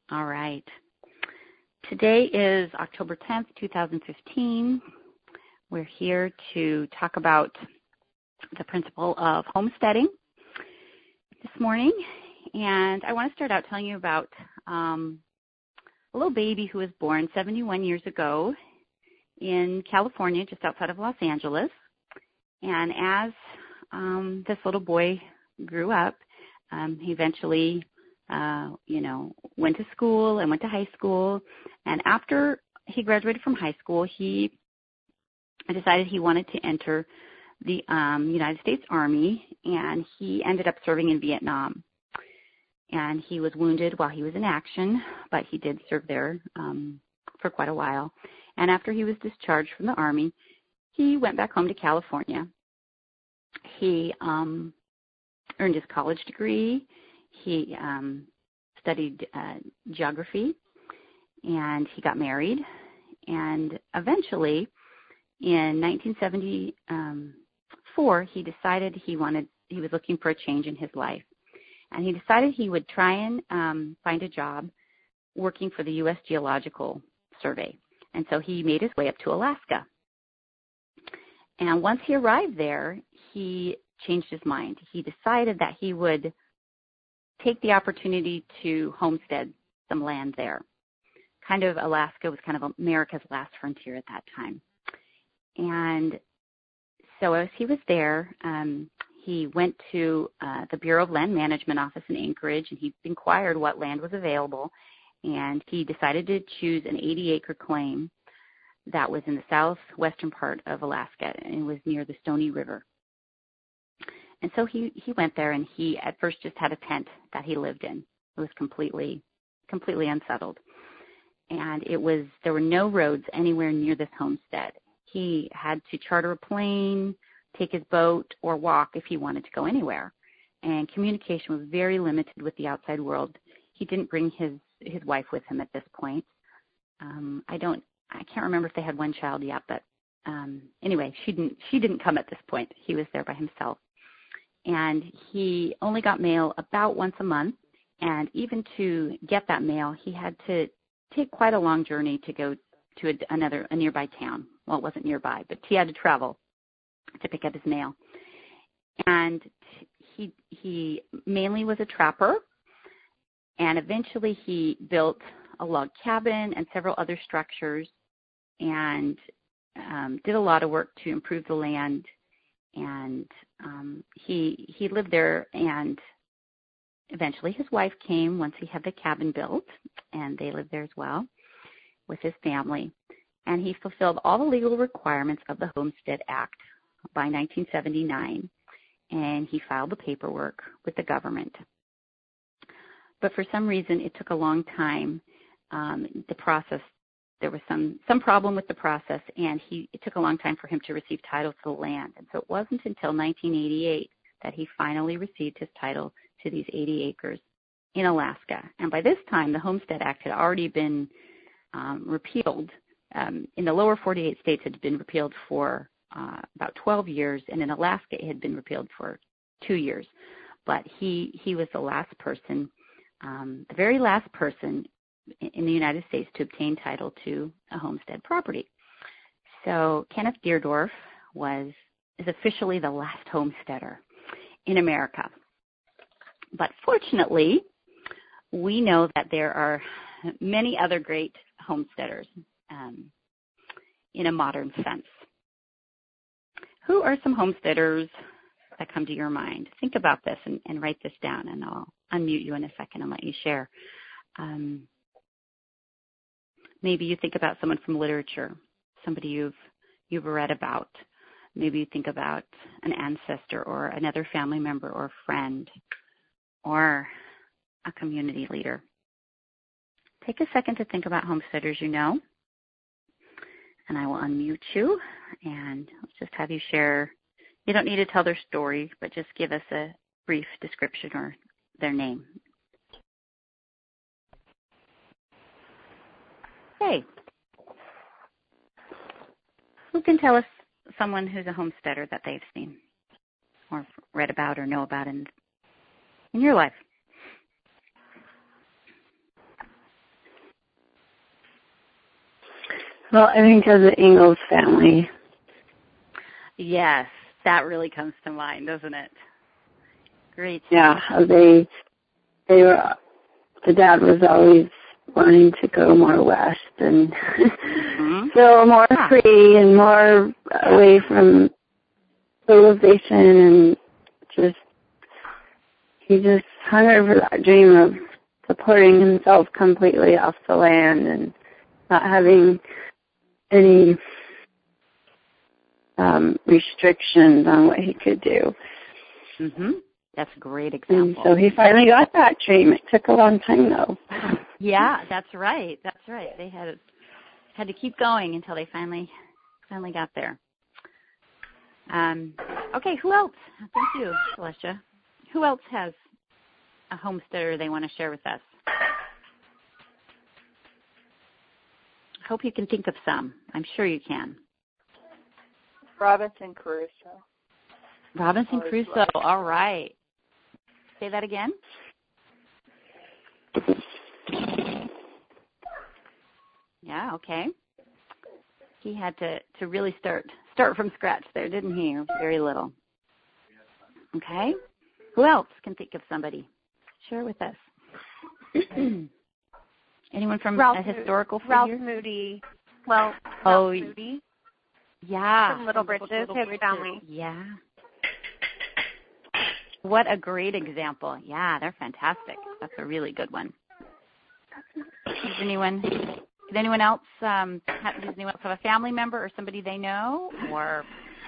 All right. Today is October 10th, 2015. We're here to talk about the principle of homesteading this morning. And I want to start out telling you about a little baby who was born 71 years ago in California, just outside of Los Angeles. And as this little boy grew up, he eventually went to school and went to high school. And after he graduated from high school, he decided he wanted to enter the United States Army, and he ended up serving in Vietnam. And he was wounded while he was in action, but he did serve there for quite a while. And after he was discharged from the Army, he went back home to California. He earned his college degree. He studied geography, and he got married. And eventually, in 1974, he decided he was looking for a change in his life. And he decided he would try and find a job working for the U.S. Geological Survey. And so he made his way up to Alaska. And once he arrived there, he changed his mind. He decided that he would take the opportunity to homestead some land there. Alaska was kind of America's last frontier at that time. And so as he was there, he went to the Bureau of Land Management office in Anchorage, and he inquired what land was available. And he decided to choose an 80-acre claim that was in the southwestern part of Alaska, and it was near the Stony River. And so he went there, and he at first just had a tent that he lived in. It was completely unsettled. And there were no roads anywhere near this homestead. He had to charter a plane, take his boat, or walk if he wanted to go anywhere. And communication was very limited with the outside world. He didn't bring his wife with him at this point. I can't remember if they had one child yet, but anyway, she didn't come at this point. He was there by himself. And he only got mail about once a month, and even to get that mail, he had to take quite a long journey to go to a nearby town. Well, it wasn't nearby, but he had to travel to pick up his mail. And he mainly was a trapper, and eventually he built a log cabin and several other structures, and did a lot of work to improve the land. And he lived there, and eventually his wife came once he had the cabin built, and they lived there as well with his family. And he fulfilled all the legal requirements of the Homestead Act by 1979, and he filed the paperwork with the government. But for some reason, it took a long time. The process, there was some problem with the process, and it took a long time for him to receive title to the land. And so it wasn't until 1988 that he finally received his title to these 80 acres in Alaska. And by this time, the Homestead Act had already been repealed. In the lower 48 states, it had been repealed for about 12 years, and in Alaska, it had been repealed for 2 years. But he was the last person, the very last person in the United States to obtain title to a homestead property. So Kenneth Deardorff is officially the last homesteader in America. But fortunately, we know that there are many other great homesteaders in a modern sense. Who are some homesteaders that come to your mind? Think about this and write this down, and I'll unmute you in a second and let you share. Maybe you think about someone from literature, somebody you've read about. Maybe you think about an ancestor or another family member or friend or a community leader. Take a second to think about homesteaders you know, and I will unmute you, and let's just have you share. You don't need to tell their story, but just give us a brief description or their name. Hey, who can tell us someone who's a homesteader that they've seen or read about or know about in your life? Well, I think of the Ingalls family. Yes, that really comes to mind, doesn't it? Great. Yeah, how they were, the dad was always wanting to go more west and feel more free and more away from civilization, and he just hungered for that dream of supporting himself completely off the land and not having any restrictions on what he could do. That's a great example. And so he finally got that dream. It took a long time, though. Yeah, that's right. That's right. They had to keep going until they finally got there. Okay, who else? Thank you, Celestia. Who else has a homesteader they want to share with us? I hope you can think of some. I'm sure you can. Robinson Crusoe. Robinson Crusoe. All right. Say that again. Yeah, okay. He had to really start from scratch there, didn't he? Very little. Okay. Who else can think of somebody? Share with us. Anyone from a historical figure? Ralph Moody. Well, Ralph Moody. Yeah. From Little Britches, his family. Yeah. What a great example. Yeah, they're fantastic. That's a really good one. Does anyone else have a family member or somebody they know? Or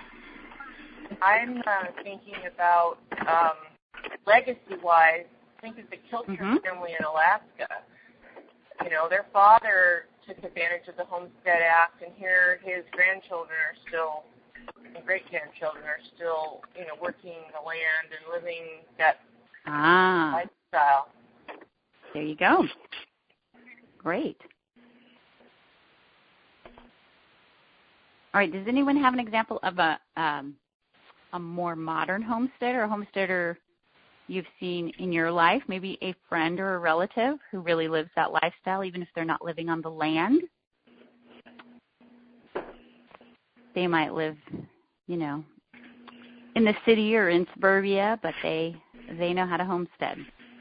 I'm thinking about legacy-wise. Think of the Kilcher family in Alaska. You know, their father took advantage of the Homestead Act, and here his grandchildren are still, and great-grandchildren are still, you know, working the land and living that lifestyle. There you go. Great. All right. Does anyone have an example of a more modern homesteader, a homesteader you've seen in your life, maybe a friend or a relative who really lives that lifestyle, even if they're not living on the land? They might live, you know, in the city or in suburbia, but they know how to homestead.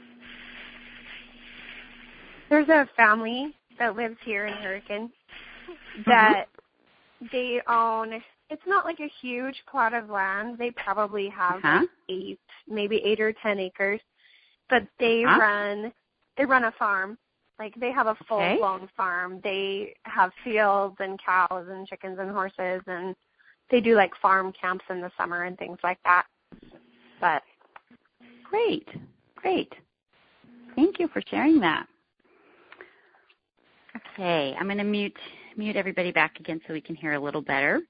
There's a family that lives here in Hurricane that they own, it's not like a huge plot of land. They probably have like 8 or 10 acres, but they run a farm. Like they have a full-blown farm. They have fields and cows and chickens and horses, and they do like farm camps in the summer and things like that. But great. Thank you for sharing that. Okay, I'm going to mute everybody back again so we can hear a little better.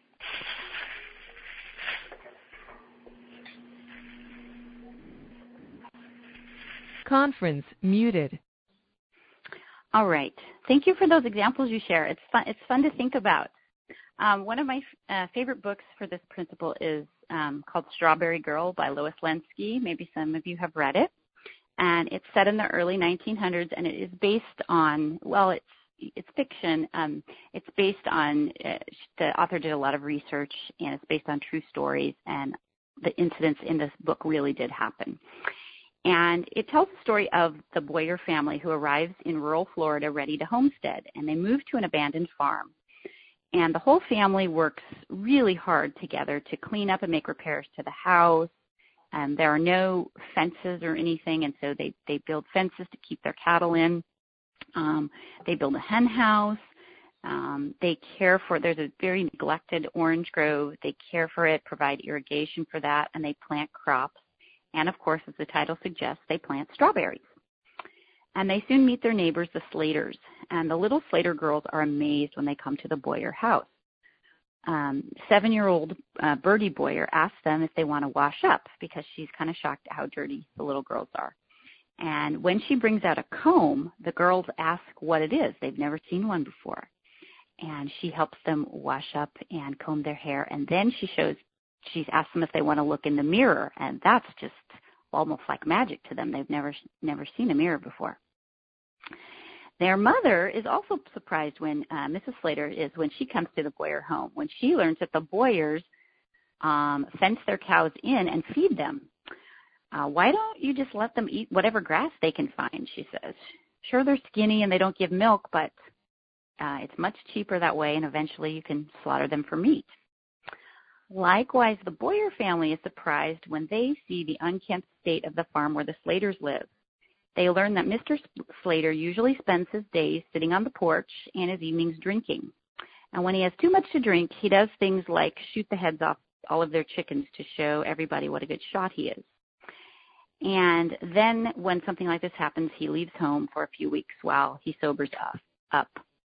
Conference muted. All right. Thank you for those examples you share. It's fun to think about. One of my favorite books for this principle is called Strawberry Girl by Lois Lenski. Maybe some of you have read it. And it's set in the early 1900s, and it is based on, well, it's fiction. It's based on, the author did a lot of research, and it's based on true stories, and the incidents in this book really did happen. And it tells the story of the Boyer family who arrives in rural Florida ready to homestead, and they move to an abandoned farm. And the whole family works really hard together to clean up and make repairs to the house. There are no fences or anything, and so they build fences to keep their cattle in. They build a hen house. They care for, there's a very neglected orange grove. They care for it, provide irrigation for that, and they plant crops. And, of course, as the title suggests, they plant strawberries. And they soon meet their neighbors, the Slaters. And the little Slater girls are amazed when they come to the Boyer house. 7-year-old Bertie Boyer asks them if they want to wash up because she's kind of shocked at how dirty the little girls are. And when she brings out a comb, the girls ask what it is. They've never seen one before. And she helps them wash up and comb their hair. And then she's asked them if they want to look in the mirror. And that's just almost like magic to them. They've never seen a mirror before. Their mother is also surprised when Mrs. Slater is when she comes to the Boyer home, when she learns that the Boyers fence their cows in and feed them. Why don't you just let them eat whatever grass they can find, she says. Sure, they're skinny and they don't give milk, but it's much cheaper that way, and eventually you can slaughter them for meat. Likewise, the Boyer family is surprised when they see the unkempt state of the farm where the Slaters live. They learn that Mr. Slater usually spends his days sitting on the porch and his evenings drinking. And when he has too much to drink, he does things like shoot the heads off all of their chickens to show everybody what a good shot he is. And then when something like this happens, he leaves home for a few weeks while he sobers up.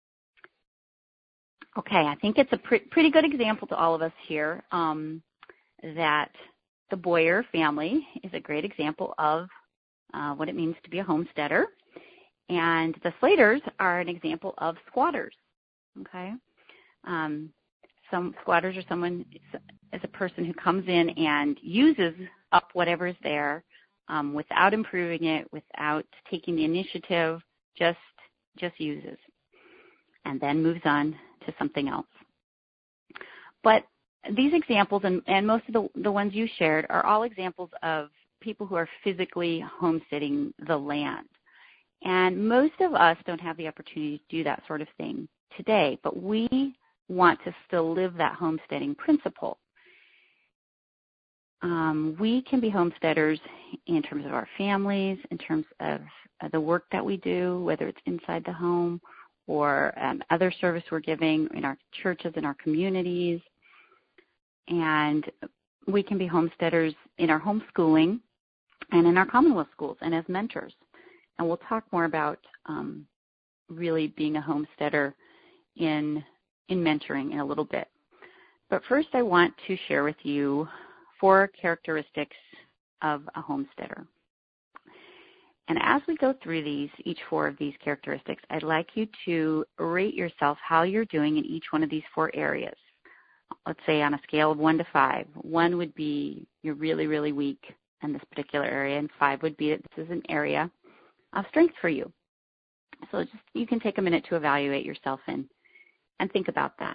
Okay, I think it's a pretty good example to all of us here that the Boyer family is a great example of what it means to be a homesteader. And the Slaters are an example of squatters, okay? Some squatters are someone as a person who comes in and uses up whatever is there without improving it, without taking the initiative, just uses, and then moves on to something else. But these examples, and most of the ones you shared, are all examples of people who are physically homesteading the land. And most of us don't have the opportunity to do that sort of thing today, but we want to still live that homesteading principle. We can be homesteaders in terms of our families, in terms of the work that we do, whether it's inside the home or other service we're giving in our churches, in our communities. And we can be homesteaders in our homeschooling and in our Commonwealth schools and as mentors. And we'll talk more about really being a homesteader in mentoring in a little bit. But first I want to share with you 4 characteristics of a homesteader. And as we go through each 4 of these characteristics, I'd like you to rate yourself how you're doing in each one of these 4 areas. Let's say on a scale of 1 to 5. 1 would be you're really, really weak in this particular area, and 5 would be that this is an area of strength for you. So you can take a minute to evaluate yourself and think about that.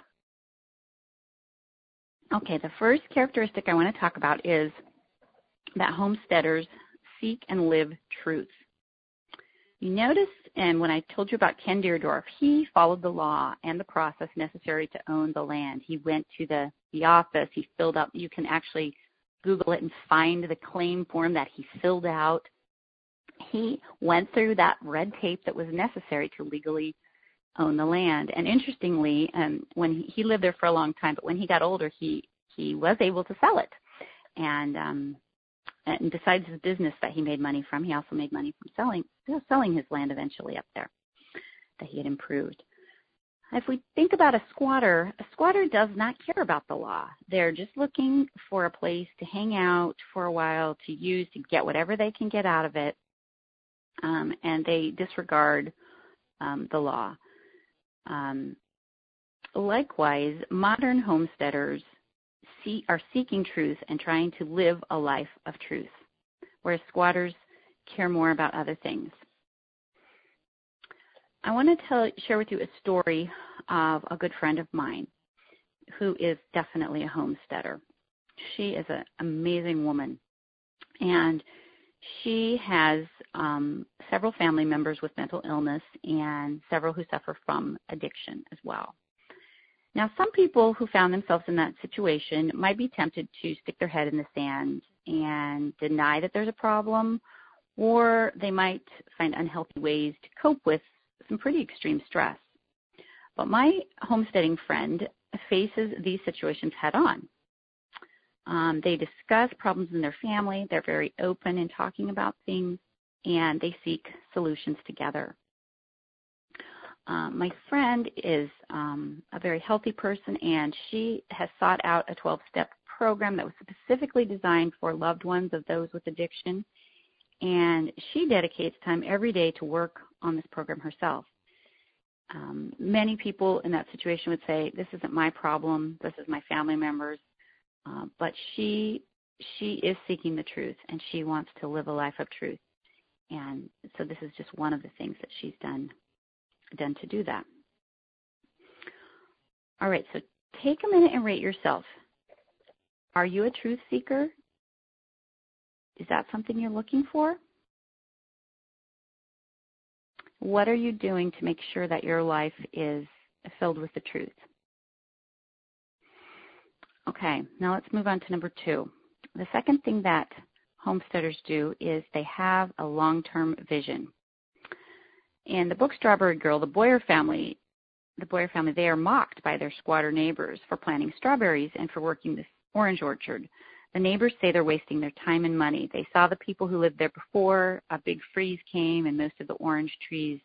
Okay, the first characteristic I want to talk about is that homesteaders seek and live truth. You notice, and when I told you about Ken Deerdorf, he followed the law and the process necessary to own the land. He went to the office, he filled out, you can actually Google it and find the claim form that he filled out. He went through that red tape that was necessary to legally own the land. And interestingly, when he lived there for a long time, but when he got older, he was able to sell it. And besides his business that he made money from, he also made money from selling his land eventually up there that he had improved. If we think about a squatter does not care about the law. They're just looking for a place to hang out for a while, to use, to get whatever they can get out of it, and they disregard the law. Likewise, modern homesteaders are seeking truth and trying to live a life of truth, whereas squatters care more about other things. I want to share with you a story of a good friend of mine who is definitely a homesteader. She is an amazing woman, and she has several family members with mental illness and several who suffer from addiction as well. Now, some people who found themselves in that situation might be tempted to stick their head in the sand and deny that there's a problem, or they might find unhealthy ways to cope with some pretty extreme stress. But my homesteading friend faces these situations head on. They discuss problems in their family. They're very open in talking about things, and they seek solutions together. My friend is a very healthy person, and she has sought out a 12-step program that was specifically designed for loved ones of those with addiction, and she dedicates time every day to work on this program herself. Many people in that situation would say, this isn't my problem, this is my family members, but she is seeking the truth, and she wants to live a life of truth. And so this is just one of the things that she's done done to do that. All right, so take a minute and rate yourself. Are you a truth seeker? Is that something you're looking for? What are you doing to make sure that your life is filled with the truth? Okay, now let's move on to number 2. The second thing that homesteaders do is they have a long-term vision. In the book Strawberry Girl, the Boyer family, they are mocked by their squatter neighbors for planting strawberries and for working this orange orchard. The neighbors say they're wasting their time and money. They saw the people who lived there before. A big freeze came, and most of the orange trees,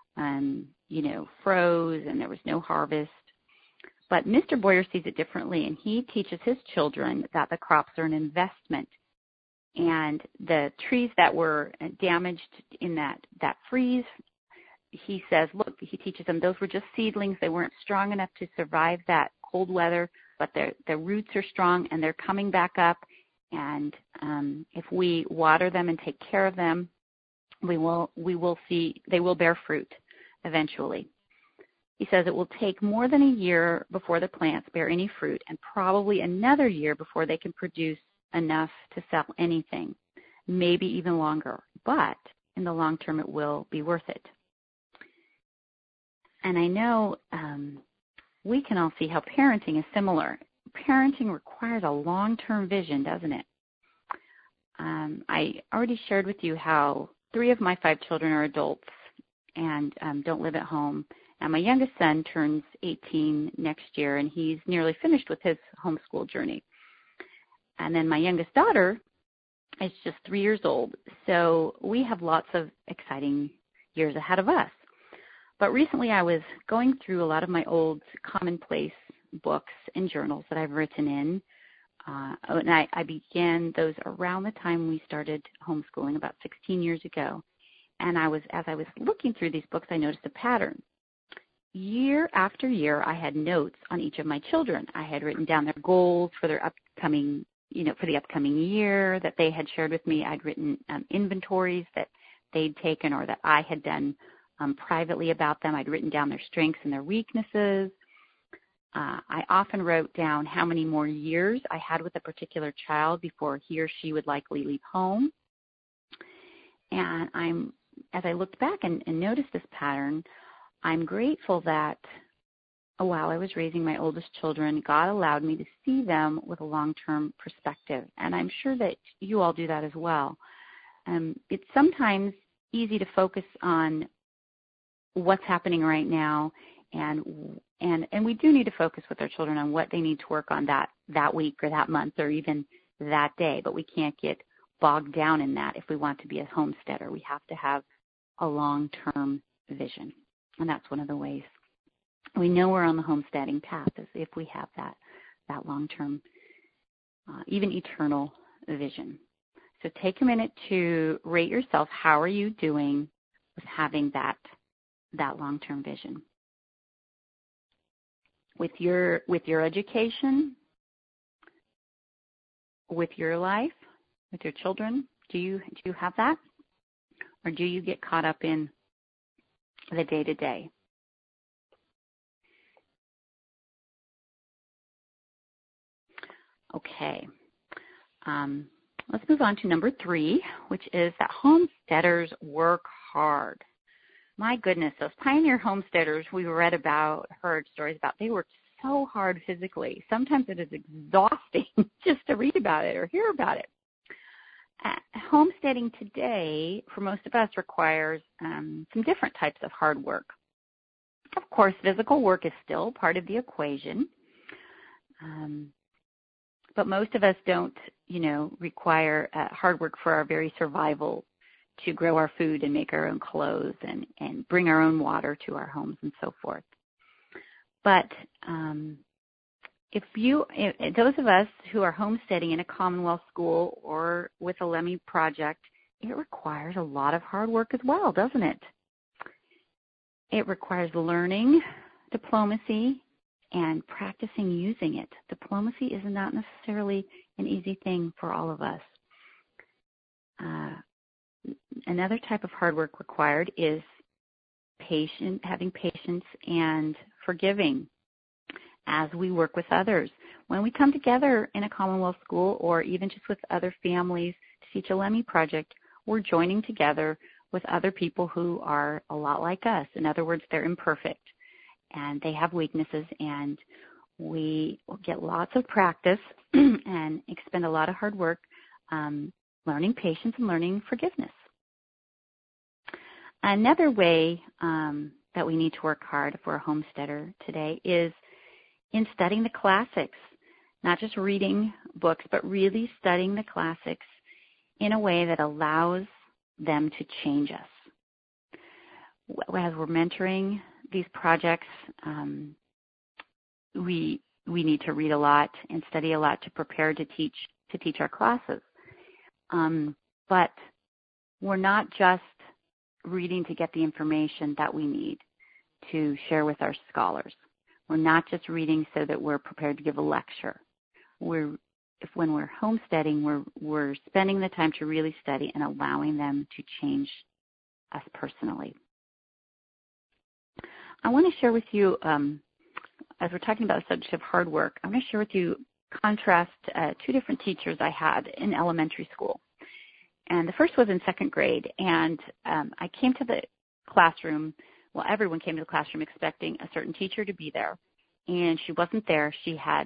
froze, and there was no harvest. But Mr. Boyer sees it differently, and he teaches his children that the crops are an investment. And the trees that were damaged in that freeze, he says, look, he teaches them those were just seedlings. They weren't strong enough to survive that cold weather, but their roots are strong, and they're coming back up. And if we water them and take care of them, we will see they will bear fruit eventually. He says it will take more than a year before the plants bear any fruit, and probably another year before they can produce enough to sell anything, maybe even longer. But in the long term, it will be worth it. And I know we can all see how parenting is similar. Parenting requires a long-term vision, doesn't it? I already shared with you how 3 of my 5 children are adults and don't live at home. And my youngest son turns 18 next year, and he's nearly finished with his homeschool journey. And then my youngest daughter is just 3 years old. So we have lots of exciting years ahead of us. But recently I was going through a lot of my old commonplace books and journals that I've written in. And I began those around the time we started homeschooling about 16 years ago. And as I was looking through these books, I noticed a pattern. Year after year, I had notes on each of my children. I had written down their goals for their upcoming, for the upcoming year that they had shared with me. I'd written inventories that they'd taken or that I had done privately about them. I'd written down their strengths and their weaknesses. I often wrote down how many more years I had with a particular child before he or she would likely leave home. And as I looked back and noticed this pattern, I'm grateful that while I was raising my oldest children, God allowed me to see them with a long-term perspective. And I'm sure that you all do that as well. It's sometimes easy to focus on what's happening right now, and we do need to focus with our children on what they need to work on that week or that month or even that day, but we can't get bogged down in that if we want to be a homesteader. We have to have a long-term vision, and that's one of the ways we know we're on the homesteading path is if we have that long-term, even eternal vision. So take a minute to rate yourself. How are you doing with having that long-term vision? With your education, with your life, with your children, do you have that? Or do you get caught up in the day-to-day? Okay. Let's move on to number 3, which is that homesteaders work hard. My goodness, those pioneer homesteaders we read about, heard stories about, they worked so hard physically. Sometimes it is exhausting just to read about it or hear about it. Homesteading today, for most of us, requires some different types of hard work. Of course, physical work is still part of the equation, but most of us don't, require hard work for our very survival to grow our food and make our own clothes and bring our own water to our homes and so forth. But those of us who are homesteading in a Commonwealth school or with a LEMI project, it requires a lot of hard work as well, doesn't it? It requires learning, diplomacy, and practicing using it. Diplomacy is not necessarily an easy thing for all of us. Another type of hard work required is having patience and forgiving as we work with others. When we come together in a Commonwealth school or even just with other families to teach a LEMI project, we're joining together with other people who are a lot like us. In other words, they're imperfect and they have weaknesses, and we get lots of practice and expend a lot of hard work learning patience and learning forgiveness. Another way that we need to work hard if we're a homesteader today is in studying the classics, not just reading books, but really studying the classics in a way that allows them to change us. As we're mentoring these projects, we need to read a lot and study a lot to prepare to teach our classes. But we're not just reading to get the information that we need to share with our scholars. We're not just reading so that we're prepared to give a lecture. When we're homesteading, we're spending the time to really study and allowing them to change us personally. I want to share with you, as we're talking about the subject of hard work, I'm going to share with you contrast two different teachers I had in elementary school. And the first was in second grade, and I came to the classroom, well, everyone came to the classroom expecting a certain teacher to be there, and she wasn't there. She had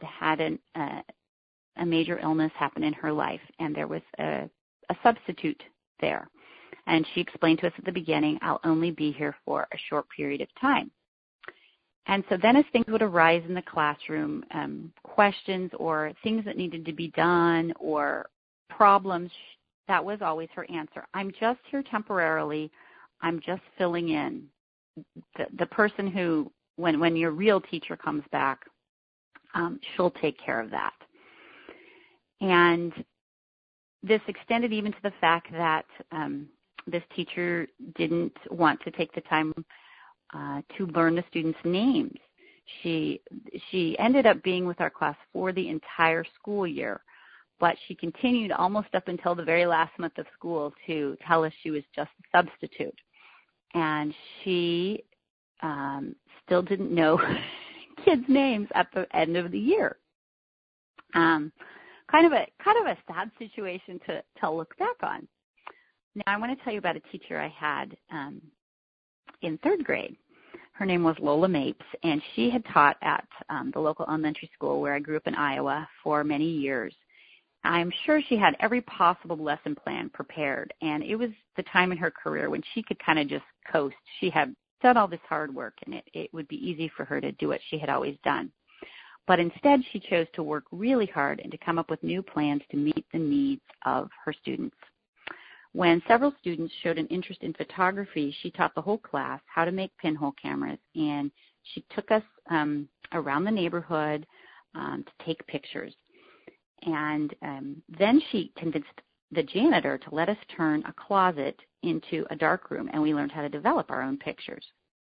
a major illness happen in her life, and there was a substitute there. And she explained to us at the beginning, I'll only be here for a short period of time. And so then as things would arise in the classroom, questions or things that needed to be done or problems, that was always her answer. I'm just here temporarily. I'm just filling in. The person who, when your real teacher comes back, she'll take care of that. And this extended even to the fact that this teacher didn't want to take the time to learn the students' names. She ended up being with our class for the entire school year, but she continued almost up until the very last month of school to tell us she was just a substitute. And she still didn't know kids' names at the end of the year. Kind of a sad situation to look back on. Now I want to tell you about a teacher I had in third grade. Her name was Lola Mapes, and she had taught at the local elementary school where I grew up in Iowa for many years. I'm sure she had every possible lesson plan prepared, and it was the time in her career when she could kind of just coast. She had done all this hard work, and it would be easy for her to do what she had always done. But instead, she chose to work really hard and to come up with new plans to meet the needs of her students. When several students showed an interest in photography, she taught the whole class how to make pinhole cameras, and she took us around the neighborhood to take pictures. And then she convinced the janitor to let us turn a closet into a dark room, and we learned how to develop our own pictures.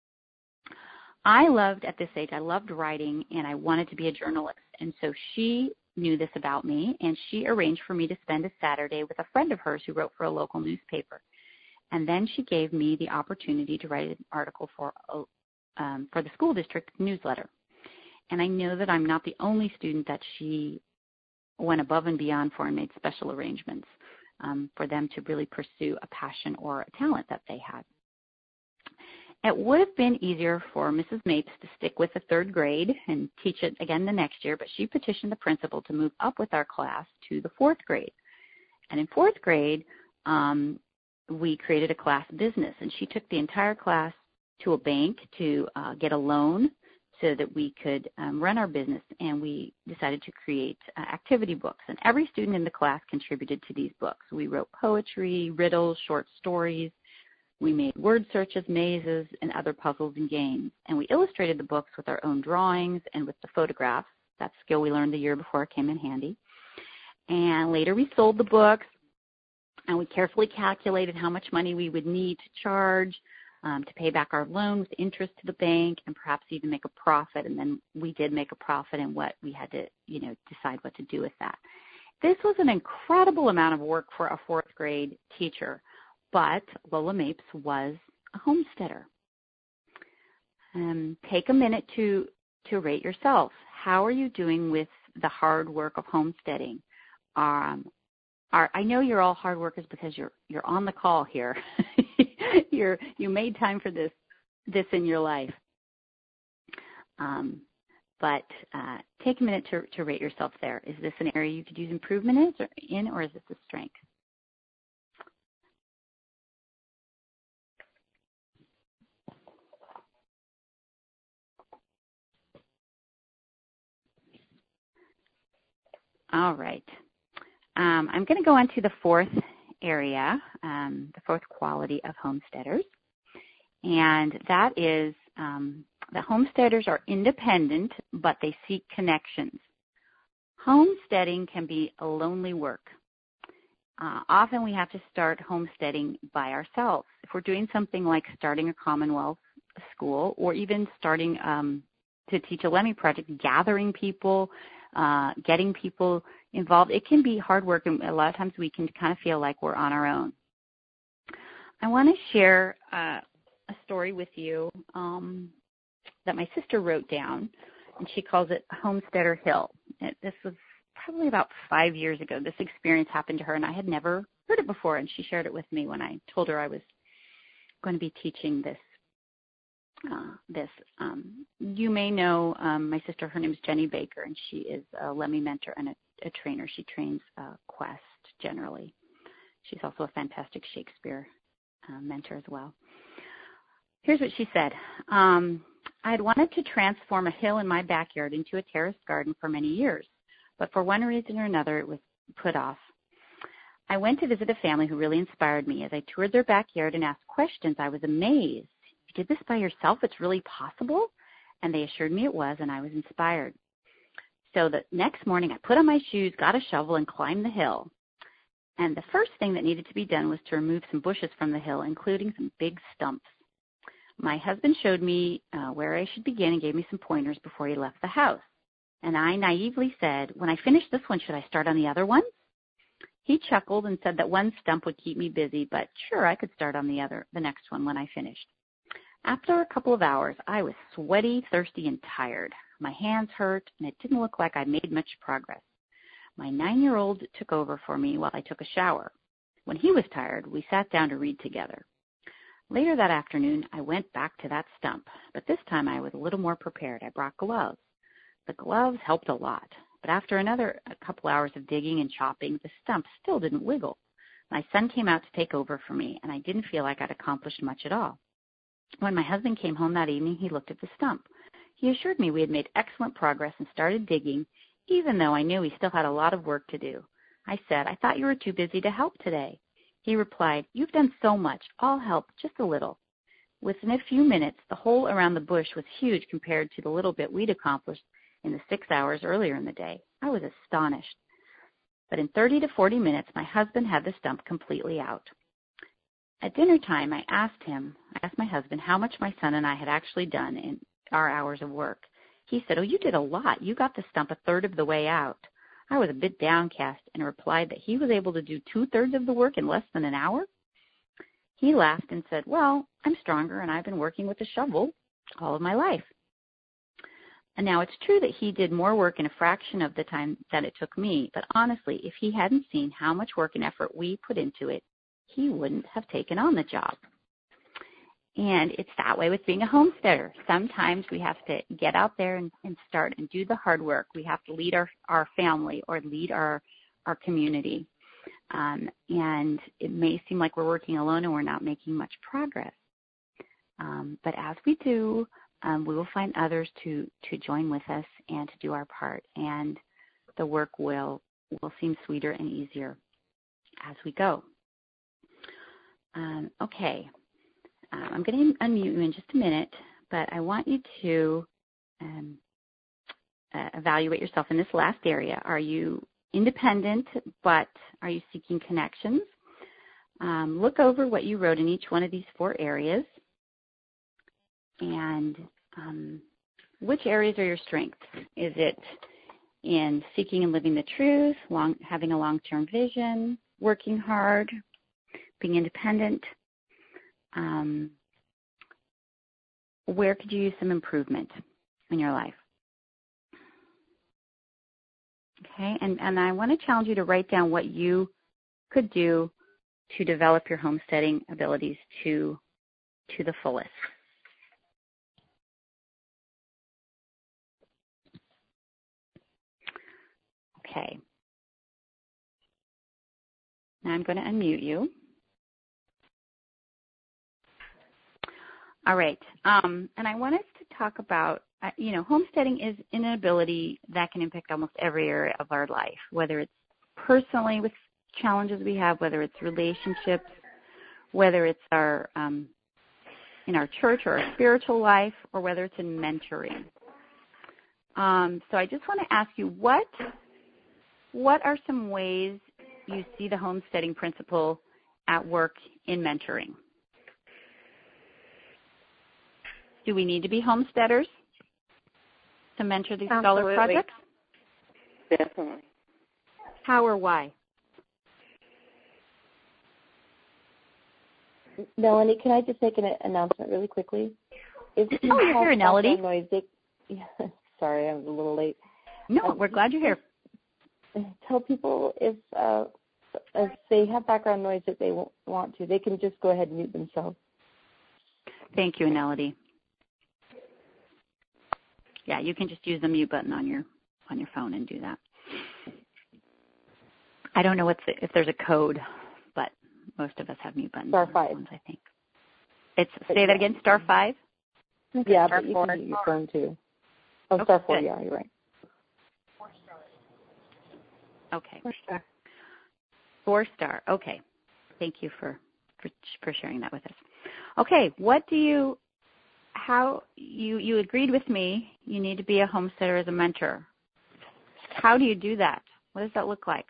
At this age, I loved writing, and I wanted to be a journalist. And so she knew this about me, and she arranged for me to spend a Saturday with a friend of hers who wrote for a local newspaper. And then she gave me the opportunity to write an article for the school district newsletter. And I know that I'm not the only student that she went above and beyond for and made special arrangements for them to really pursue a passion or a talent that they had. It would have been easier for Mrs. Mapes to stick with the third grade and teach it again the next year, but she petitioned the principal to move up with our class to the fourth grade. And in fourth grade, we created a class business, and she took the entire class to a bank to get a loan so that we could run our business, and we decided to create activity books. And every student in the class contributed to these books. We wrote poetry, riddles, short stories. We made word searches, mazes, and other puzzles and games. And we illustrated the books with our own drawings and with the photographs. That skill we learned the year before came in handy. And later we sold the books, and we carefully calculated how much money we would need to charge to pay back our loan with interest to the bank, and perhaps even make a profit. And then we did make a profit, and what we had to, decide what to do with that. This was an incredible amount of work for a fourth grade teacher, but Lola Mapes was a homesteader. take a minute to rate yourself. How are you doing with the hard work of homesteading? I know you're all hard workers because you're on the call here. You made time for this in your life. But take a minute to rate yourself there. Is this an area you could use improvement in, or is this a strength? All right. I'm going to go on to the fourth area, the fourth quality of homesteaders, and that is that homesteaders are independent, but they seek connections. Homesteading can be a lonely work. Often we have to start homesteading by ourselves. If we're doing something like starting a Commonwealth school, or even starting to teach a Lemmy project, gathering people, getting people involved, it can be hard work, and a lot of times we can kind of feel like we're on our own. I want to share a story with you that my sister wrote down, and she calls it Homesteader Hill. This was probably about 5 years ago. This experience happened to her, and I had never heard it before, and she shared it with me when I told her I was going to be teaching this. You may know my sister. Her name is Jenny Baker, and she is a Lemmy mentor and a trainer. She trains Quest generally. She's also a fantastic Shakespeare mentor as well. Here's what she said. I had wanted to transform a hill in my backyard into a terraced garden for many years, but for one reason or another, it was put off. I went to visit a family who really inspired me. As I toured their backyard and asked questions, I was amazed. You did this by yourself? It's really possible? And they assured me it was, and I was inspired. So the next morning, I put on my shoes, got a shovel, and climbed the hill. And the first thing that needed to be done was to remove some bushes from the hill, including some big stumps. My husband showed me where I should begin and gave me some pointers before he left the house. And I naively said, when I finish this one, should I start on the other ones? He chuckled and said that one stump would keep me busy, but sure, I could start on the next one when I finished. After a couple of hours, I was sweaty, thirsty, and tired. My hands hurt, and it didn't look like I made much progress. My 9-year-old took over for me while I took a shower. When he was tired, we sat down to read together. Later that afternoon, I went back to that stump, but this time I was a little more prepared. I brought gloves. The gloves helped a lot, but after a couple hours of digging and chopping, the stump still didn't wiggle. My son came out to take over for me, and I didn't feel like I'd accomplished much at all. When my husband came home that evening, he looked at the stump. He assured me we had made excellent progress and started digging, even though I knew we still had a lot of work to do. I said, I thought you were too busy to help today. He replied, you've done so much. I'll help just a little. Within a few minutes, the hole around the bush was huge compared to the little bit we'd accomplished in the 6 hours earlier in the day. I was astonished. But in 30 to 40 minutes, my husband had the stump completely out. At dinner time, I asked my husband how much my son and I had actually done in our hours of work. He said, oh, you did a lot. You got the stump a third of the way out. I was a bit downcast and replied that he was able to do 2/3 of the work in less than an hour. He laughed and said, well, I'm stronger and I've been working with a shovel all of my life. And now it's true that he did more work in a fraction of the time that it took me, but honestly, if he hadn't seen how much work and effort we put into it, he wouldn't have taken on the job. And it's that way with being a homesteader. Sometimes we have to get out there and start and do the hard work. We have to lead our family or lead our community. And it may seem like we're working alone and we're not making much progress. But as we do, we will find others to join with us and to do our part. And the work will seem sweeter and easier as we go. Okay. I'm going to unmute you in just a minute, but I want you to evaluate yourself in this last area. Are you independent, but are you seeking connections? Look over what you wrote in each one of these 4 areas, and which areas are your strengths? Is it in seeking and living the truth, having a long-term vision, working hard, being independent? where could you use some improvement in your life? Okay, and I want to challenge you to write down what you could do to develop your homesteading abilities to the fullest. Okay. Now I'm going to unmute you. All right. And I want us to talk about, homesteading is an ability that can impact almost every area of our life, whether it's personally with challenges we have, whether it's relationships, whether it's our in our church or our spiritual life, or whether it's in mentoring. So I just want to ask you, what are some ways you see the homesteading principle at work in mentoring? Do we need to be homesteaders to mentor these scholar projects? Definitely. How or why? Melanie, can I just make an announcement really quickly? You're here, Melody. Sorry, I was a little late. No, we're glad you're here. Tell people if they have background noise that they want to, they can just go ahead and mute themselves. Thank you, Melody. Yeah, you can just use the mute button on your phone and do that. I don't know if there's a code, but most of us have mute buttons. Star 5. I think. Say that again, star 5? Yeah, but you can use your phone too. Oh, star 4, yeah, you're right. Okay. 4 star. Okay. Thank you for sharing that with us. Okay, how you agreed with me, you need to be a homesteader as a mentor. How do you do that? What does that look like?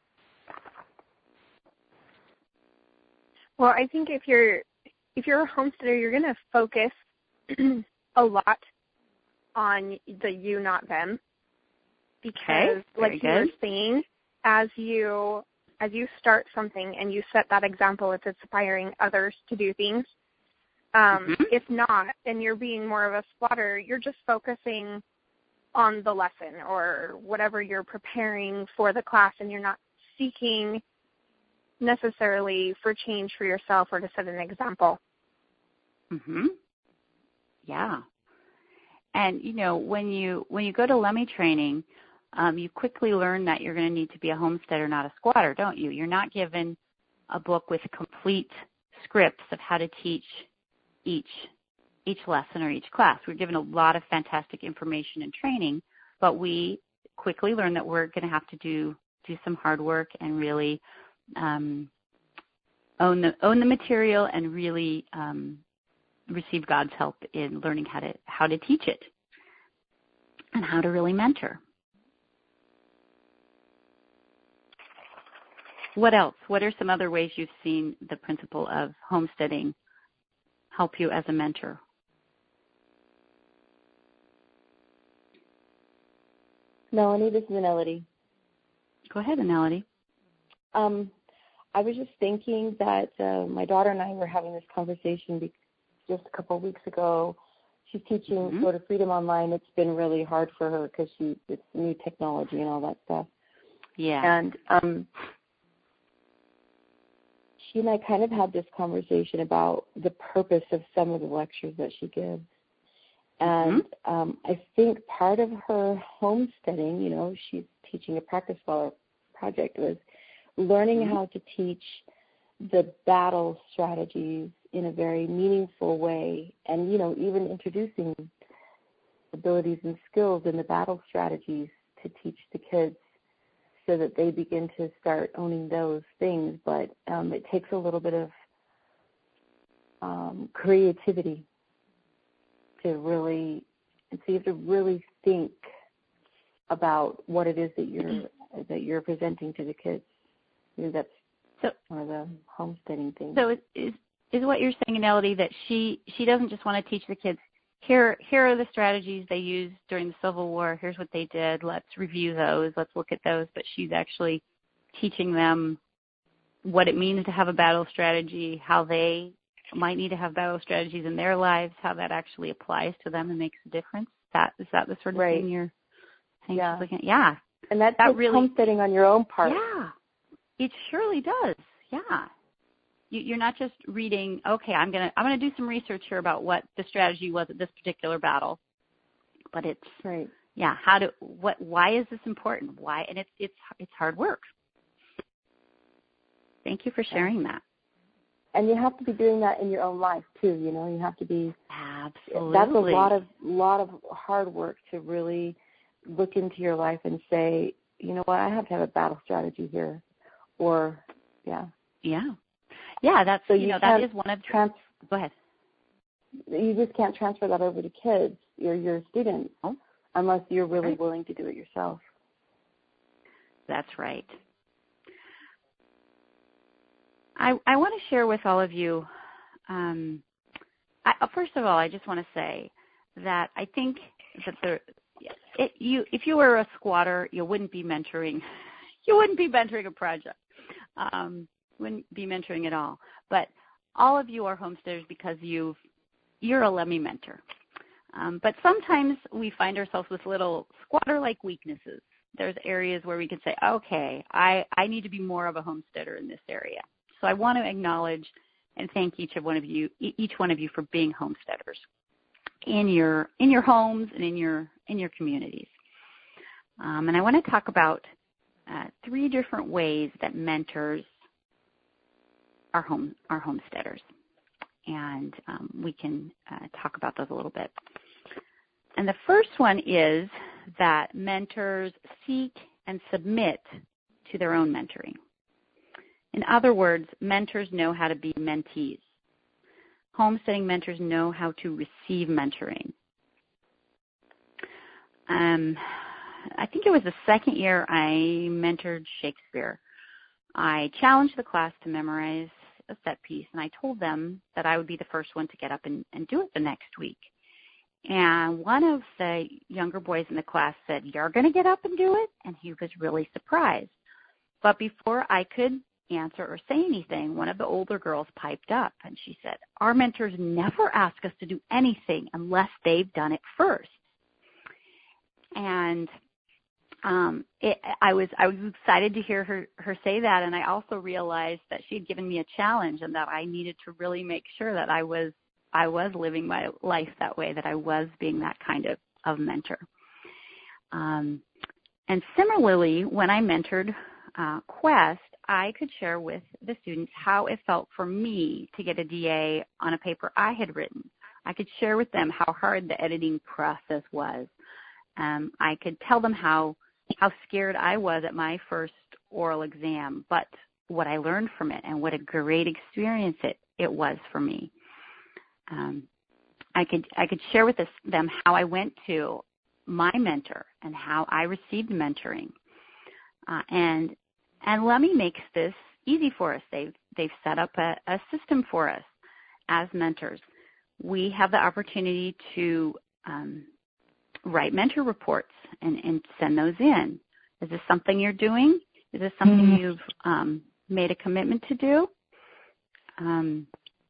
Well, I think if you're a homesteader, you're going to focus a lot on the you, not them, because like you were saying, as you start something and you set that example, it's inspiring others to do things. If not, and you're being more of a spotter, you're just focusing on the lesson or whatever you're preparing for the class, and you're not seeking necessarily for change for yourself or to set an example. Yeah. And when you go to LEMI training, you quickly learn that you're going to need to be a homesteader, not a squatter, don't you? You're not given a book with complete scripts of how to teach each lesson or each class. We're given a lot of fantastic information and training, but we quickly learn that we're going to have to do some hard work and really own the material and really receive God's help in learning how to teach it and how to really mentor. What else? What are some other ways you've seen the principle of homesteading help you as a mentor? Melanie, this is Melody. Go ahead, Melody. I was just thinking that my daughter and I were having this conversation just a couple of weeks ago. She's teaching Flow to Freedom online. It's been really hard for her because it's new technology and all that stuff. Yeah. And she and I kind of had this conversation about the purpose of some of the lectures that she gives. And I think part of her homesteading, she's teaching a practice scholar project, was learning how to teach the battle strategies in a very meaningful way, and even introducing abilities and skills in the battle strategies to teach the kids so that they begin to start owning those things. But it takes a little bit of creativity to really, and so you have to really think about what it is that you're presenting to the kids. That's one of the homesteading things. So is what you're saying, Melody, that she doesn't just want to teach the kids, here are the strategies they used during the Civil War, here's what they did, let's review those, let's look at those, but she's actually teaching them what it means to have a battle strategy, how they might need to have battle strategies in their lives, how that actually applies to them and makes a difference. Is that the sort of thing you're saying? Yeah. Yeah. And that really homesteading on your own part. Yeah. It surely does. Yeah. You're not just reading, okay, I'm gonna do some research here about what the strategy was at this particular battle. But it's right. Yeah, why is this important? Why? And it's hard work. Thank you for sharing that. And you have to be doing that in your own life too. You have to be. Absolutely. That's a lot of hard work to really look into your life and say, you know what, I have to have a battle strategy here, or yeah. That's so that is one of. Go ahead. You just can't transfer that over to kids, your students, unless you're really willing to do it yourself. That's right. I want to share with all of you, first of all, I just want to say that I think that if you were a squatter, you wouldn't be mentoring. You wouldn't be mentoring a project. Wouldn't be mentoring at all. But all of you are homesteaders because you're a Lemmy mentor. But sometimes we find ourselves with little squatter-like weaknesses. There's areas where we could say, okay, I need to be more of a homesteader in this area. So I want to acknowledge and thank each one of you for being homesteaders in your homes and in your communities. And I want to talk about 3 different ways that mentors are homesteaders. And we can talk about those a little bit. And the first one is that mentors seek and submit to their own mentoring. In other words, mentors know how to be mentees. Homesteading mentors know how to receive mentoring. I think it was the second year I mentored Shakespeare. I challenged the class to memorize a set piece, and I told them that I would be the first one to get up and do it the next week. And one of the younger boys in the class said, "You're going to get up and do it?" And he was really surprised. But before I could answer or say anything, one of the older girls piped up, and she said, "Our mentors never ask us to do anything unless they've done it first." And I was excited to hear her say that, and I also realized that she had given me a challenge and that I needed to really make sure that I was living my life that way, that I was being that kind of mentor. And similarly, when I mentored Quest, I could share with the students how it felt for me to get a DA on a paper I had written. I could share with them how hard the editing process was. I could tell them how scared I was at my first oral exam, but what I learned from it and what a great experience it was for me. I could share with them how I went to my mentor and how I received mentoring. And Lemmy makes this easy for us. They've set up a system for us as mentors. We have the opportunity to write mentor reports and send those in. Is this something you're doing? Is this something you've made a commitment to do? And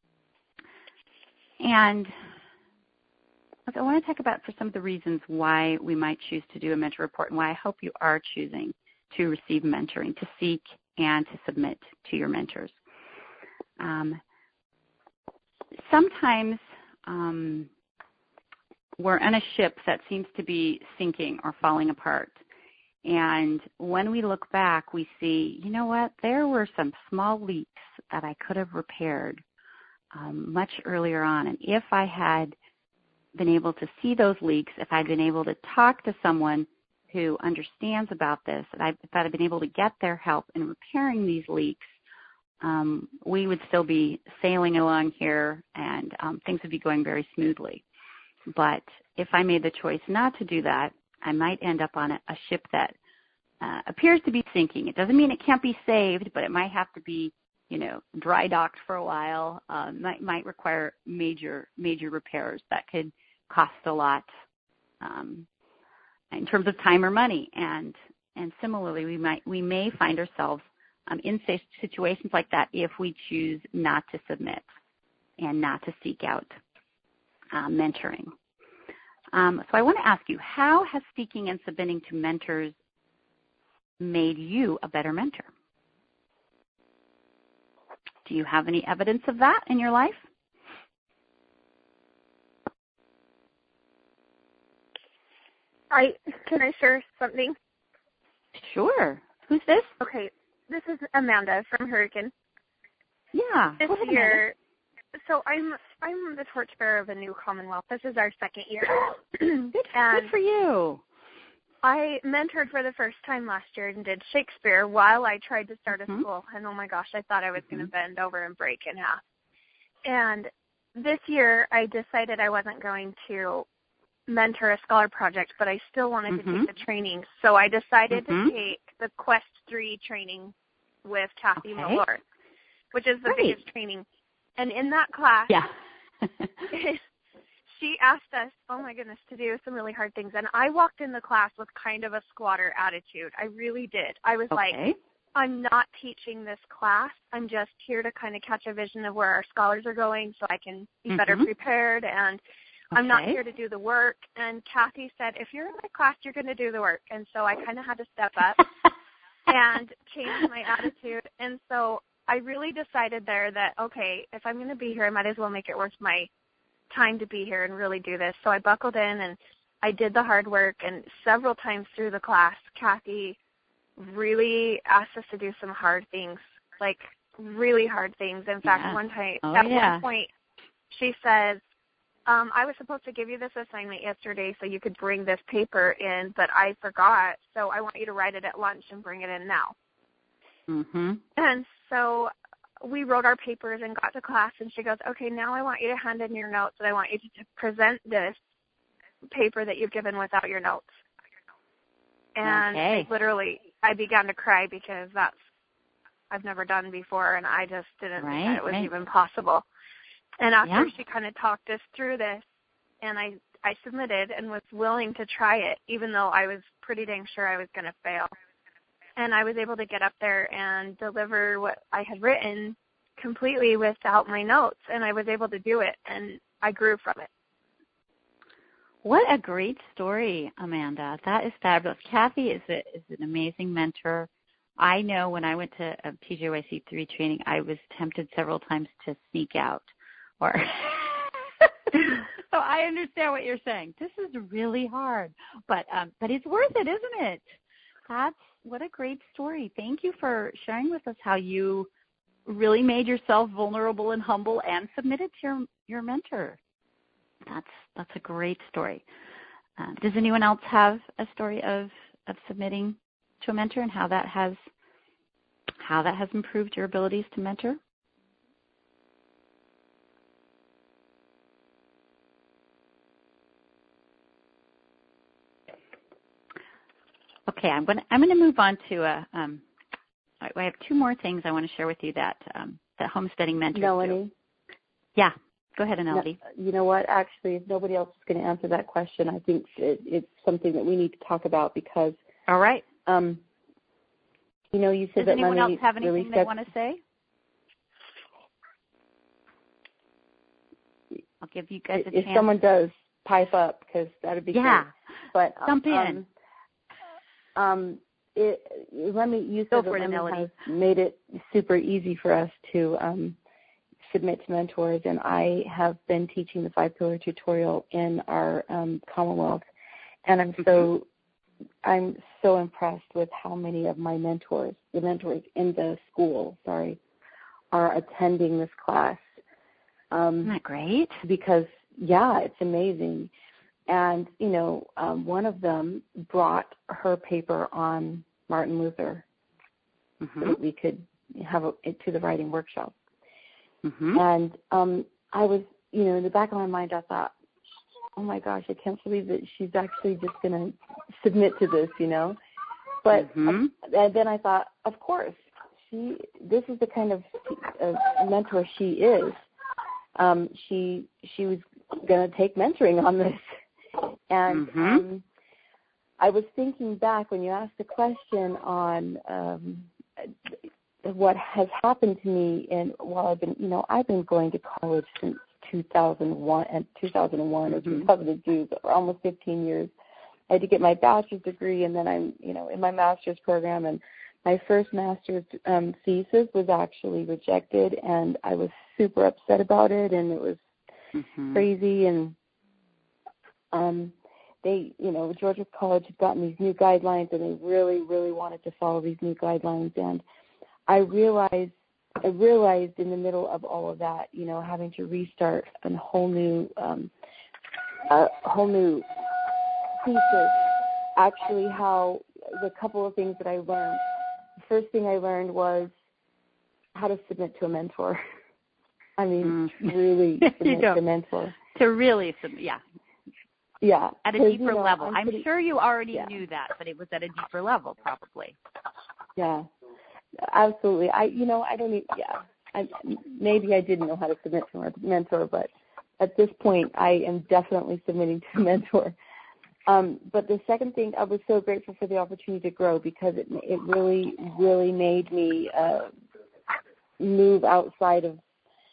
I want to talk about for some of the reasons why we might choose to do a mentor report and why I hope you are choosing to receive mentoring, to seek and to submit to your mentors. Sometimes we're on a ship that seems to be sinking or falling apart. And when we look back, we see, you know what, there were some small leaks that I could have repaired much earlier on. And if I had been able to see those leaks, if I'd been able to talk to someone who understands about this, if I'd been able to get their help in repairing these leaks, we would still be sailing along here and things would be going very smoothly. But if I made the choice not to do that, I might end up on a ship that appears to be sinking. It doesn't mean it can't be saved, but it might have to be, dry docked for a while. Might require major repairs that could cost a lot in terms of time or money. And similarly, we may find ourselves in situations like that if we choose not to submit and not to seek out mentoring. So I want to ask you, how has speaking and submitting to mentors made you a better mentor? Do you have any evidence of that in your life? Can I share something? Sure. Who's this? Okay, this is Amanda from Hurricane. Yeah. This year, so I'm the torchbearer of a new Commonwealth. This is our second year. Good for you. I mentored for the first time last year and did Shakespeare while I tried to start a school. And oh my gosh, I thought I was going to bend over and break in half. And this year I decided I wasn't going to mentor a scholar project, but I still wanted to take the training. So I decided to take the Quest 3 training with Kathy Malort, which is the biggest training. And in that class, she asked us, oh my goodness, to do some really hard things. And I walked in the class with kind of a squatter attitude. I really did. I was like, I'm not teaching this class. I'm just here to kind of catch a vision of where our scholars are going so I can be better prepared. And I'm not here to do the work. And Kathy said, if you're in my class, you're going to do the work. And so I kind of had to step up and change my attitude. And so I really decided there that, okay, if I'm going to be here, I might as well make it worth my time to be here and really do this. So I buckled in and I did the hard work. And several times through the class, Kathy really asked us to do some hard things, like really hard things. In fact, one time, one point, she says, I was supposed to give you this assignment yesterday so you could bring this paper in, but I forgot, so I want you to write it at lunch and bring it in now. And so we wrote our papers and got to class, and she goes, okay, now I want you to hand in your notes, and I want you to present this paper that you've given without your notes. And I began to cry because I've never done before, and I just didn't think that it was even possible. And after she kind of talked us through this, and I submitted and was willing to try it, even though I was pretty dang sure I was going to fail. And I was able to get up there and deliver what I had written completely without my notes, and I was able to do it, and I grew from it. What a great story, Amanda. That is fabulous. Kathy is an amazing mentor. I know when I went to TJYC 3 training, I was tempted several times to sneak out. So I understand what you're saying. This is really hard, but it's worth it, isn't it? What a great story. Thank you for sharing with us how you really made yourself vulnerable and humble and submitted to your mentor. That's a great story. Does anyone else have a story of submitting to a mentor and how that has improved your abilities to mentor? Okay, I'm going to move on to I have two more things I want to share with you that homesteading mentors Melanie? Do. Yeah, go ahead, Annality. You know what? Actually, if nobody else is going to answer that question, I think it's something that we need to talk about because. All right. You said Does that anyone Melanie else have anything really they want to say? I'll give you guys a chance. If someone does, pipe up because that would be great. But jump in. You said that Lemon has made it super easy for us to submit to mentors, and I have been teaching the 5-pillar tutorial in our Commonwealth, and I'm so impressed with how many of my mentors, the mentors in the school, are attending this class. Isn't that great? Because, it's amazing. And, one of them brought her paper on Martin Luther so that we could have it to the writing workshop. And I was, in the back of my mind, I thought, oh, my gosh, I can't believe that she's actually just going to submit to this, But and then I thought, of course, this is the kind of mentor she is. She was going to take mentoring on this. And I was thinking back when you asked the question on what has happened to me, and while I've been going to college since 2001 or 2002, so for almost 15 years. I had to get my bachelor's degree, and then I'm, in my master's program, and my first master's thesis was actually rejected, and I was super upset about it, and it was crazy, and they, Georgia College had gotten these new guidelines, and they really, really wanted to follow these new guidelines, and I realized in the middle of all of that, having to restart a whole new thesis, actually how the couple of things that I learned. The first thing I learned was how to submit to a mentor. I mean, really submit to a mentor. To really submit, yeah. Yeah. At a deeper level. I'm sure you already knew that, but it was at a deeper level probably. Yeah. Absolutely. Maybe I didn't know how to submit to a mentor, but at this point I am definitely submitting to a mentor. But the second thing, I was so grateful for the opportunity to grow, because it really, really made me move outside of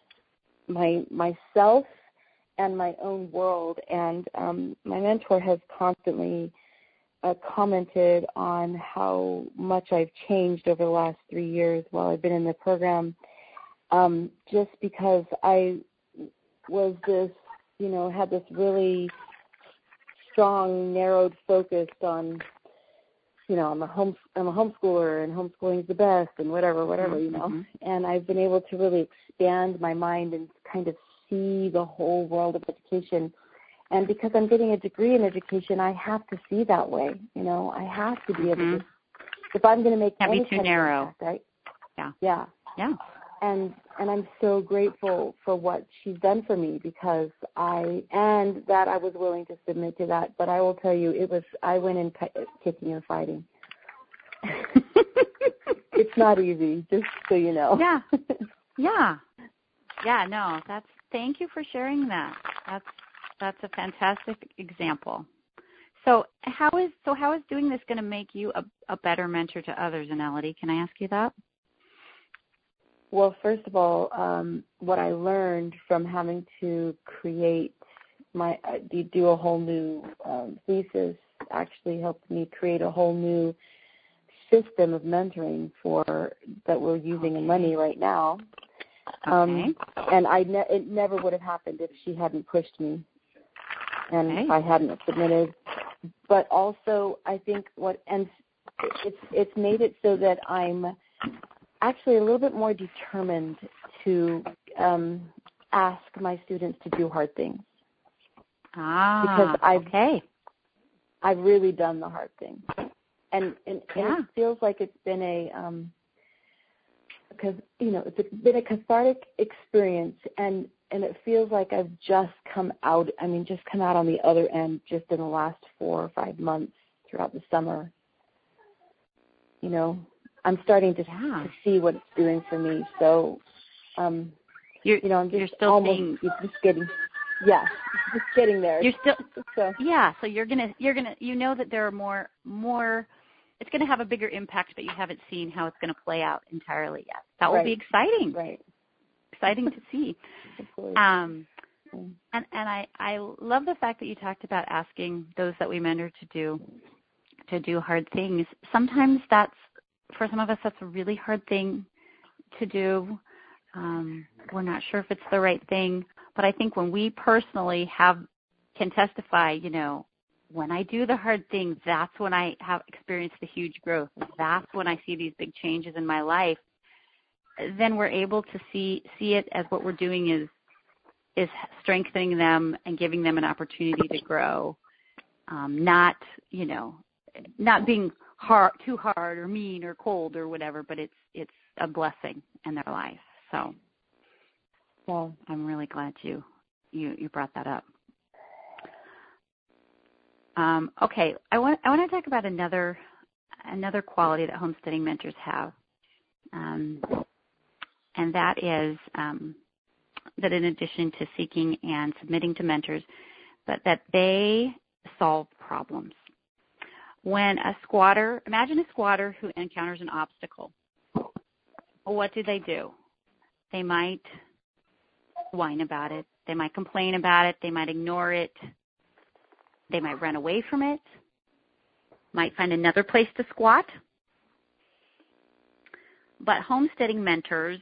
myself and my own world. And my mentor has constantly commented on how much I've changed over the last 3 years while I've been in the program, just because I was had this really strong, narrowed focus on, I'm a homeschooler, and homeschooling's the best, and whatever, And I've been able to really expand my mind and kind of see the whole world of education. And because I'm getting a degree in education, I have to see that way. I have to be able to, if I'm going to make any kind of impact, right? Yeah. Yeah. Yeah. And I'm so grateful for what she's done for me, because I was willing to submit to that. But I will tell you, I went in kicking and fighting. It's not easy, just so you know. Yeah. Yeah. Yeah, no, thank you for sharing that. That's a fantastic example. So how is doing this going to make you a better mentor to others, Anelity? Can I ask you that? Well, first of all, what I learned from having to create do a whole new thesis actually helped me create a whole new system of mentoring that we're using in Money right now. And it never would have happened if she hadn't pushed me, and if I hadn't submitted. But also, I think it's made it so that I'm actually a little bit more determined to ask my students to do hard things. Because I've really done the hard things, and it feels like it's been because it's been a cathartic experience, and it feels like I've just come out on the other end just in the last 4 or 5 months throughout the summer. I'm starting to see what it's doing for me. So, I'm just getting there. You're still, so you're gonna, that there are more. It's going to have a bigger impact, but you haven't seen how it's going to play out entirely yet. That will be exciting. Right. Exciting to see. And I love the fact that you talked about asking those that we mentor to do hard things. Sometimes for some of us, that's a really hard thing to do. We're not sure if it's the right thing, but I think when we personally can testify, when I do the hard thing, that's when I have experienced the huge growth. That's when I see these big changes in my life. Then we're able to see it as what we're doing is strengthening them and giving them an opportunity to grow. Not being too hard or mean or cold or whatever, but it's a blessing in their life. So, I'm really glad you brought that up. Okay, I want to talk about another quality that homesteading mentors have, and that is that in addition to seeking and submitting to mentors, but that they solve problems. When imagine a squatter who encounters an obstacle, what do? They might whine about it. They might complain about it. They might ignore it. They might run away from it. Might find another place to squat. But homesteading mentors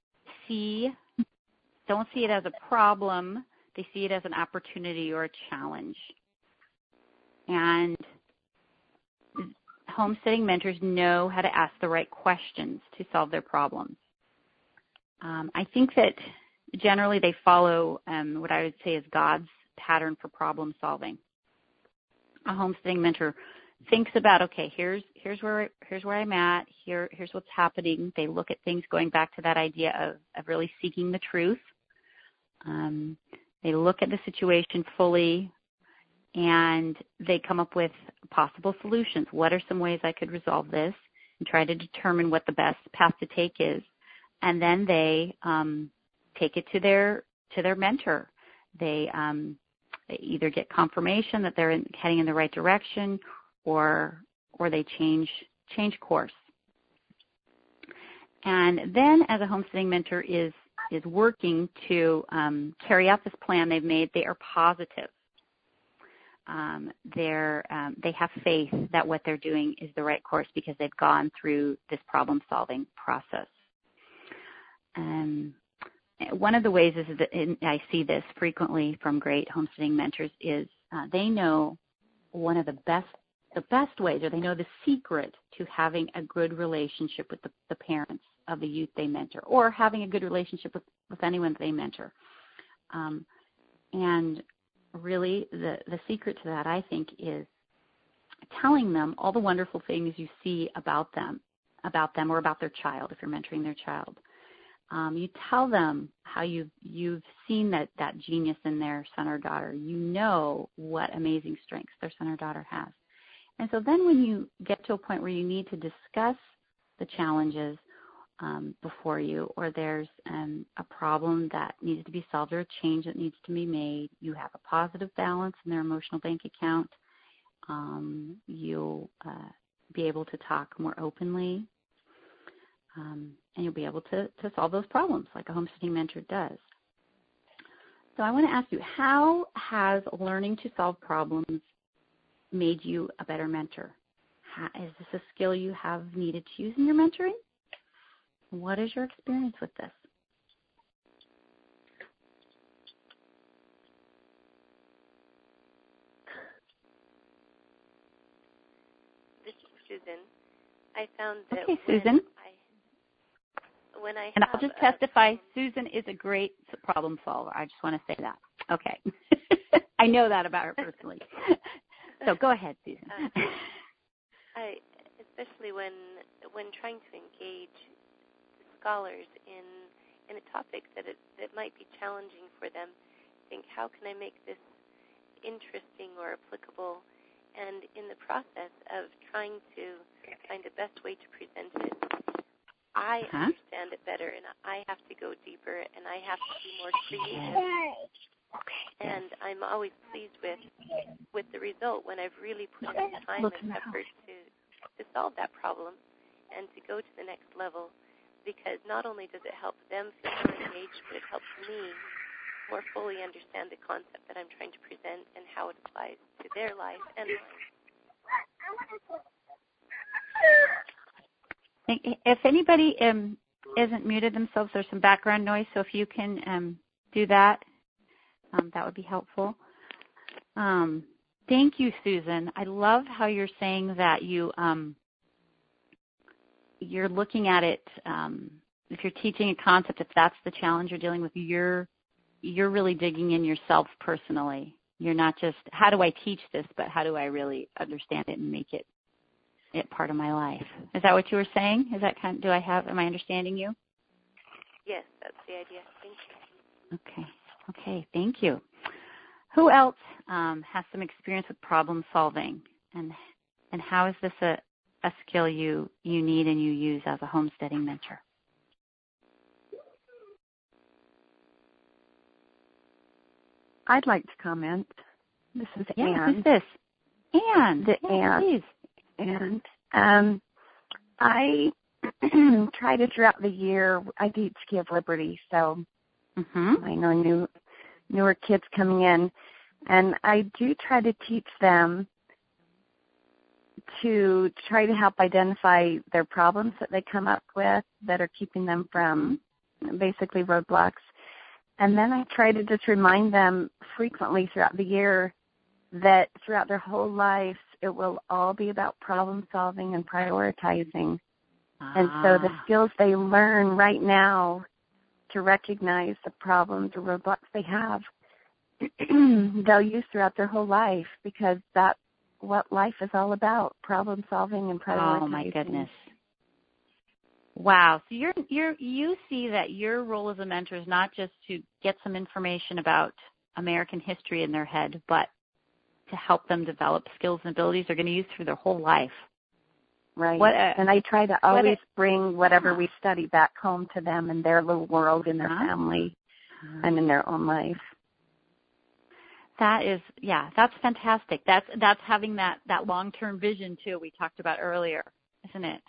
don't see it as a problem. They see it as an opportunity or a challenge. And homesteading mentors know how to ask the right questions to solve their problems. I think that generally they follow what I would say is God's pattern for problem solving. A homesteading mentor thinks about, okay, here's where I'm at. Here's what's happening. They look at things going back to that idea of really seeking the truth. They look at the situation fully, and they come up with possible solutions. What are some ways I could resolve this? And try to determine what the best path to take is. And then they take it to their mentor. They either get confirmation that they're heading in the right direction, or they change course. And then, as a homesteading mentor is working to carry out this plan they've made, they are positive. They have faith that what they're doing is the right course because they've gone through this problem-solving process. One of the ways is that I see this frequently from great homesteading mentors is they know one of the best ways, or they know the secret to having a good relationship with the parents of the youth they mentor, or having a good relationship with anyone they mentor. And really the secret to that, I think, is telling them all the wonderful things you see about them or about their child if you're mentoring their child. You tell them how you've seen that genius in their son or daughter. You know what amazing strengths their son or daughter has. And so then when you get to a point where you need to discuss the challenges before you, or there's a problem that needs to be solved or a change that needs to be made, you have a positive balance in their emotional bank account. You'll be able to talk more openly, and you'll be able to solve those problems like a homesteading mentor does. So I want to ask you, how has learning to solve problems made you a better mentor? Is this a skill you have needed to use in your mentoring? What is your experience with this? This is Susan. I found that okay, Susan. When I and I'll just testify, Susan is a great problem solver. I just want to say that. Okay. I know that about her personally. So go ahead, Susan. Especially when trying to engage scholars in a topic that might be challenging for them, think, how can I make this interesting or applicable? And in the process of trying to find the best way to present it, I understand it better, and I have to go deeper, and I have to be more creative. And I'm always pleased with the result when I've really put in the time and effort to solve that problem and to go to the next level, because not only does it help them feel more engaged, but it helps me more fully understand the concept that I'm trying to present and how it applies to their life and mine. If anybody isn't muted themselves, there's some background noise, so if you can do that, that would be helpful. Thank you, Susan. I love how you're saying that you're looking at it, if you're teaching a concept, if that's the challenge you're dealing with, you're really digging in yourself personally. You're not just, how do I teach this, but how do I really understand it and make it part of my life? Is that what you were saying? Is that am I understanding you? Yes, that's the idea. Thank you. Okay, thank you. Who else has some experience with problem solving, and how is this a skill you need and you use as a homesteading mentor? I'd like to comment. This is Ann. Who's this? Ann. Ann. Please. And I try to, throughout the year, I teach Key of Liberty, so I know newer kids coming in, and I do try to teach them to try to help identify their problems that they come up with that are keeping them from basically roadblocks. And then I try to just remind them frequently throughout the year that throughout their whole life, it will all be about problem solving and prioritizing. And so the skills they learn right now to recognize the problems or roadblocks they have, they'll use throughout their whole life, because that's what life is all about, problem solving and prioritizing. Oh, my goodness. Wow. So you see that your role as a mentor is not just to get some information about American history in their head, but to help them develop skills and abilities they're going to use through their whole life. Right. And I try to always bring whatever we study back home to them in their little world, in their family, and in their own life. That is, that's fantastic. That's having that long-term vision too we talked about earlier, isn't it?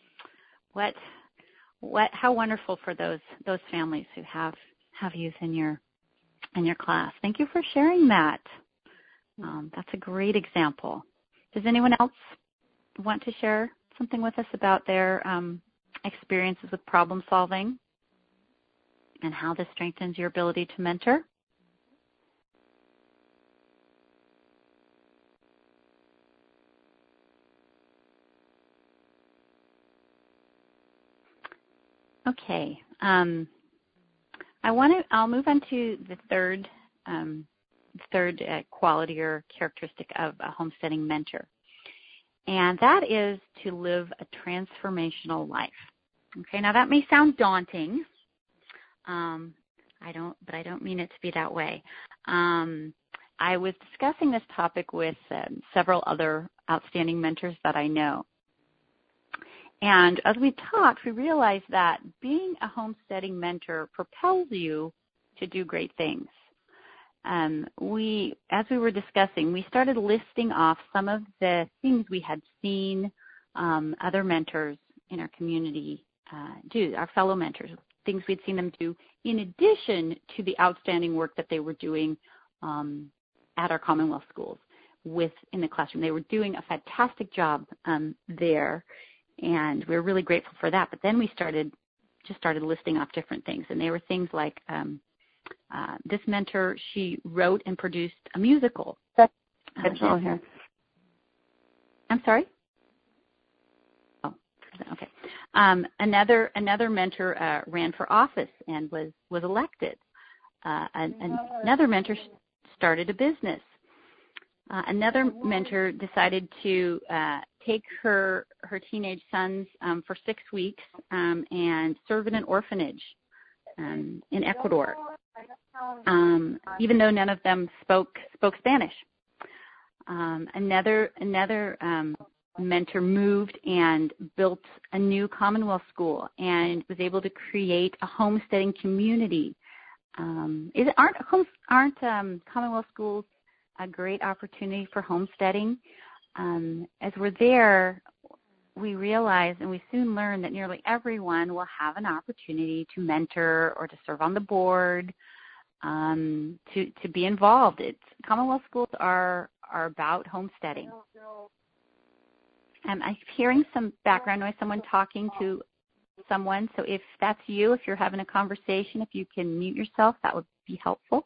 How wonderful for those families who have youth in your class. Thank you for sharing that. That's a great example. Does anyone else want to share something with us about their experiences with problem solving and how this strengthens your ability to mentor? Okay. I'll move on to the third quality or characteristic of a homesteading mentor, and that is to live a transformational life. Okay. Now that may sound daunting. I don't mean it to be that way. I was discussing this topic with several other outstanding mentors that I know. And as we talked, we realized that being a homesteading mentor propels you to do great things. As we were discussing, we started listing off some of the things we had seen other mentors in our community do, our fellow mentors, things we'd seen them do in addition to the outstanding work that they were doing at our Commonwealth schools in the classroom. They were doing a fantastic job there. And we were really grateful for that. But then we started listing off different things. And they were things like this mentor, she wrote and produced a musical. Here. I'm sorry? Oh, okay. Another mentor ran for office and was elected. Another mentor started a business. Another mentor decided to take her teenage sons for 6 weeks and serve in an orphanage in Ecuador, even though none of them spoke Spanish. Another mentor moved and built a new Commonwealth school and was able to create a homesteading community. Aren't Commonwealth schools a great opportunity for homesteading? As we're there, we realize and we soon learn that nearly everyone will have an opportunity to mentor or to serve on the board, to be involved. Commonwealth schools are about homesteading. I'm hearing some background noise, someone talking to someone. So if that's you, if you're having a conversation, if you can mute yourself, that would be helpful.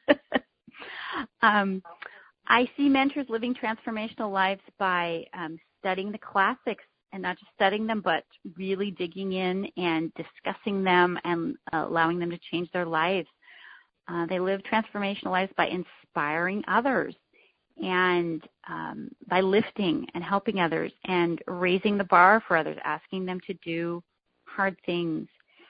I see mentors living transformational lives by studying the classics, and not just studying them, but really digging in and discussing them and allowing them to change their lives. They live transformational lives by inspiring others and by lifting and helping others and raising the bar for others, asking them to do hard things,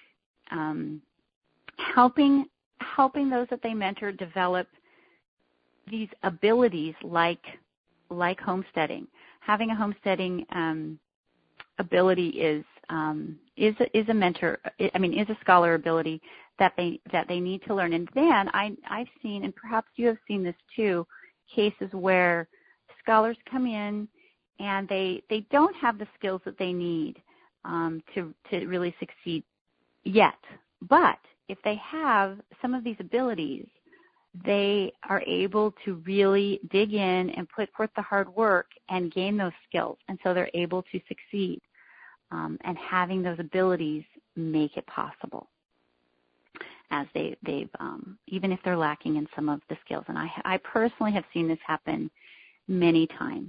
helping those that they mentor develop these abilities like homesteading. Having a homesteading ability is a mentor. Is a scholar ability that they need to learn. And then I've seen, and perhaps you have seen this too, cases where scholars come in and they don't have the skills that they need, to really succeed yet. But if they have some of these abilities, they are able to really dig in and put forth the hard work and gain those skills. And so they're able to succeed. And having those abilities make it possible, as they've even if they're lacking in some of the skills. And I personally have seen this happen many times.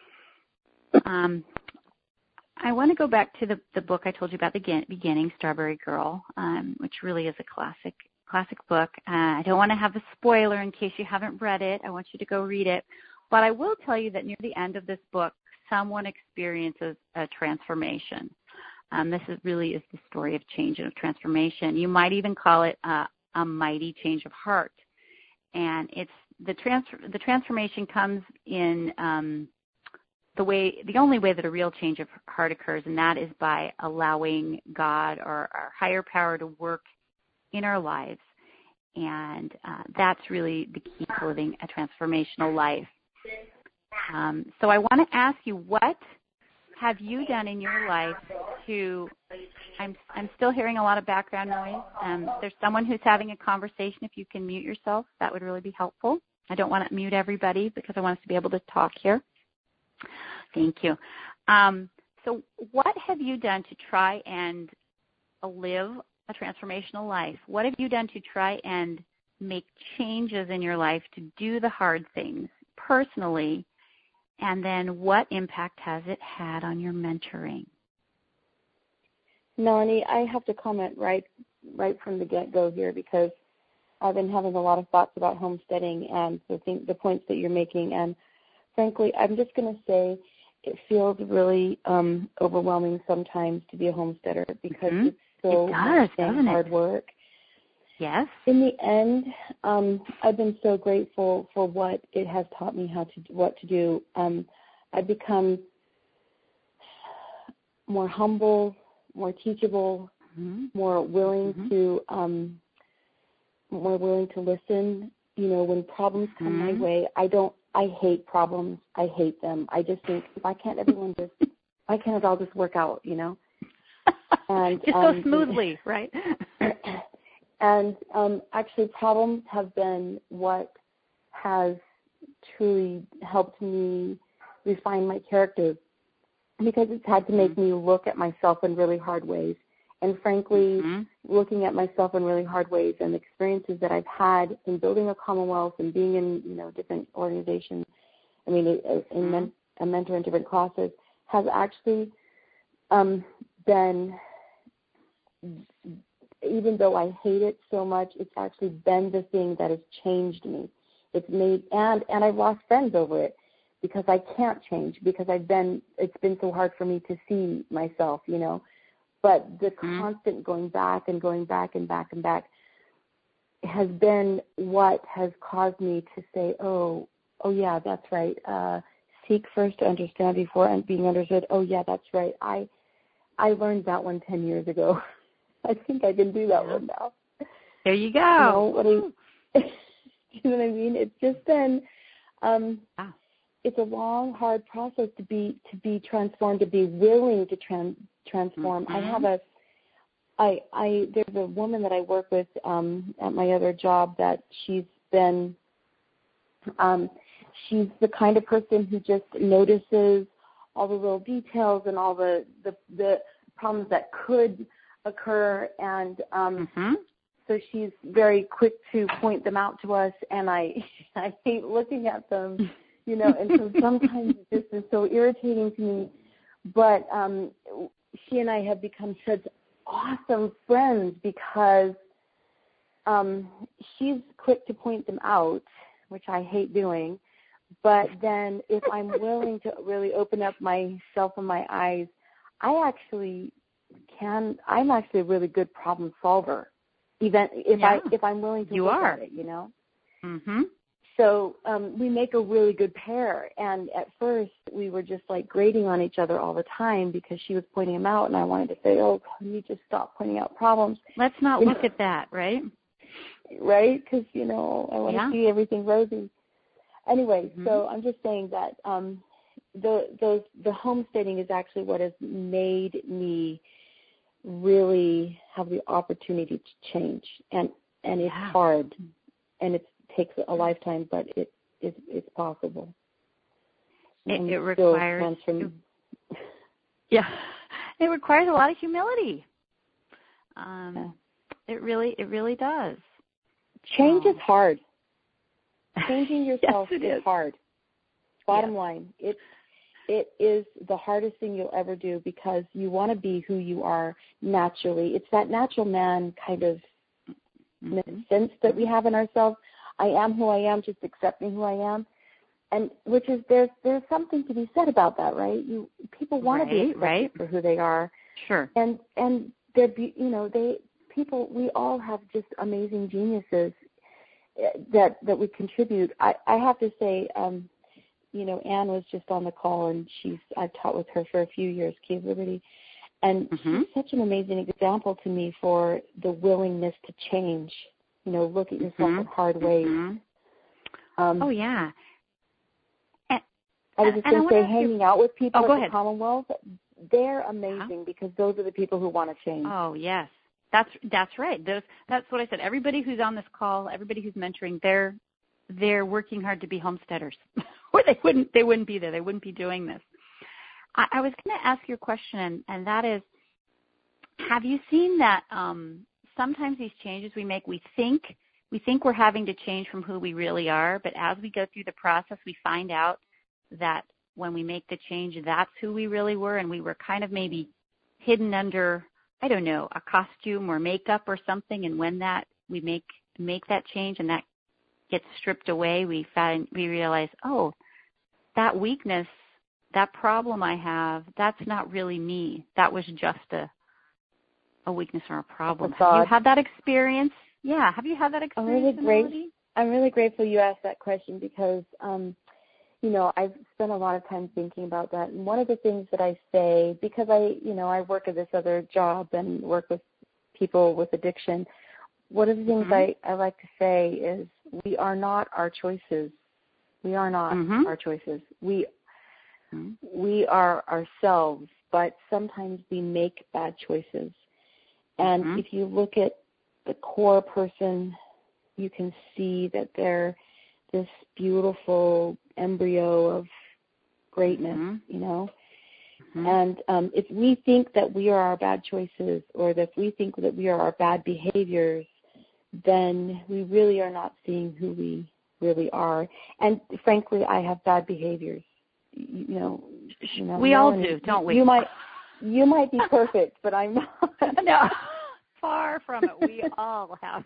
I want to go back to the book I told you about at the beginning, Strawberry Girl, which really is a classic book. I don't want to have a spoiler in case you haven't read it. I want you to go read it. But I will tell you that near the end of this book, someone experiences a transformation. This really is the story of change and of transformation. You might even call it a mighty change of heart. And it's the transformation comes in the only way that a real change of heart occurs, and that is by allowing God or our higher power to work in our lives. And that's really the key to living a transformational life. So I want to ask you, what have you done in your life to, I'm still hearing a lot of background noise. There's someone who's having a conversation. If you can mute yourself, that would really be helpful. I don't want to mute everybody because I want us to be able to talk here. Thank you. So what have you done to try and live a transformational life? What have you done to try and make changes in your life to do the hard things personally? And then what impact has it had on your mentoring? Melanie, I have to comment right from the get-go here, because I've been having a lot of thoughts about homesteading and the points that you're making. And frankly, I'm just going to say it feels really overwhelming sometimes to be a homesteader, because it's so hard work. Yes. In the end, I've been so grateful for what it has taught me what to do. I've become more humble, more teachable, more willing to listen. You know, when problems come my way, I hate problems. I hate them. I just think, why can't it all just work out, you know? And just so smoothly, right? And actually, problems have been what has truly helped me refine my character, because it's had to make me look at myself in really hard ways. And frankly, looking at myself in really hard ways and the experiences that I've had in building a Commonwealth and being in, different organizations, a mentor in different classes, has actually been, even though I hate it so much, it's actually been the thing that has changed me. It's made, and I've lost friends over it, because I can't change, because it's been so hard for me to see myself, But the constant going back and back has been what has caused me to say, oh yeah, that's right. Seek first to understand before being understood. Oh yeah, that's right. I learned that one 10 years ago. I think I can do that one now. There you go. You know what I mean? It's just been, it's a long, hard process to be transformed, to be willing to transform. There's a woman that I work with at my other job that she's the kind of person who just notices all the little details and all the problems that could occur, and so she's very quick to point them out to us, and I hate looking at them, and so sometimes this is so irritating to me, but she and I have become such awesome friends, because she's quick to point them out, which I hate doing, but then if I'm willing to really open up myself and my eyes, I'm actually a really good problem solver, even if I'm willing to look at it, So we make a really good pair, and at first we were just like grating on each other all the time, because she was pointing them out, and I wanted to say, oh, can you just stop pointing out problems? Let's not look at that, right? Right, because, I want to see everything rosy. Anyway, so I'm just saying that the homesteading is actually what has made me really have the opportunity to change, and it's hard, and it takes a lifetime, but it's possible. It requires it requires a lot of humility. It really does. Change is hard. Changing yourself yes, is hard. Bottom line, it is the hardest thing you'll ever do, because you want to be who you are naturally. It's that natural man kind of sense that we have in ourselves. I am who I am, just accepting who I am, and which is there's something to be said about that, right? People want to be accepted for who they are. Sure. And they're we all have just amazing geniuses that we contribute. I have to say, Anne was just on the call, and I've taught with her for a few years, Key of Liberty, and she's such an amazing example to me for the willingness to change. Look at yourself in hard ways. Oh yeah. I was just going to say, hanging out with people at the Commonwealth, they're amazing because those are the people who want to change. Oh yes, that's right. That's what I said. Everybody who's on this call, everybody who's mentoring, they're working hard to be homesteaders, or they wouldn't be there. They wouldn't be doing this. I was going to ask you a question, and that is, have you seen that sometimes these changes we make, we think we're having to change from who we really are, but as we go through the process, we find out that when we make the change, that's who we really were, and we were kind of maybe hidden under, I don't know, a costume or makeup or something, and when we make that change and that gets stripped away, we realize, oh, that weakness, that problem I have, that's not really me. That was just a weakness or a problem. Have you had that experience? Yeah. Have you had that experience? I'm really grateful you asked that question, because I've spent a lot of time thinking about that. And one of the things that I say, because I work at this other job and work with people with addiction, one of the things I like to say is, we are not our choices. We are not our choices. We are ourselves, but sometimes we make bad choices. And if you look at the core person, you can see that they're this beautiful embryo of greatness, And if we think that we are our bad choices, or that we think that we are our bad behaviors, then we really are not seeing who we really are. And frankly, I have bad behaviors. We all do, don't we? You might be perfect, but I'm not. No, far from it. We all have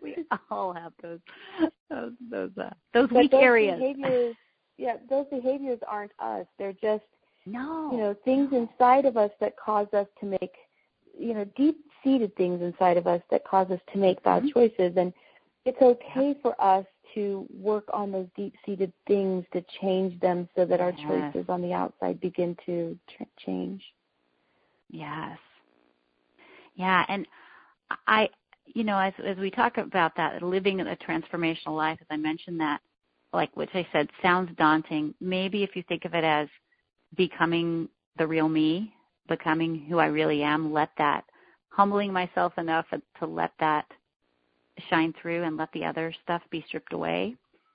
those weak areas. Those behaviors aren't us. They're just things inside of us that cause us to make deep-seated things inside of us that cause us to make bad choices. And it's okay for us to work on those deep-seated things to change them, so that our choices on the outside begin to change. Yes. Yeah, and as we talk about that, living a transformational life, as I mentioned that, which I said, sounds daunting. Maybe if you think of it as becoming the real me, becoming who I really am, humbling myself enough to let that shine through and let the other stuff be stripped away.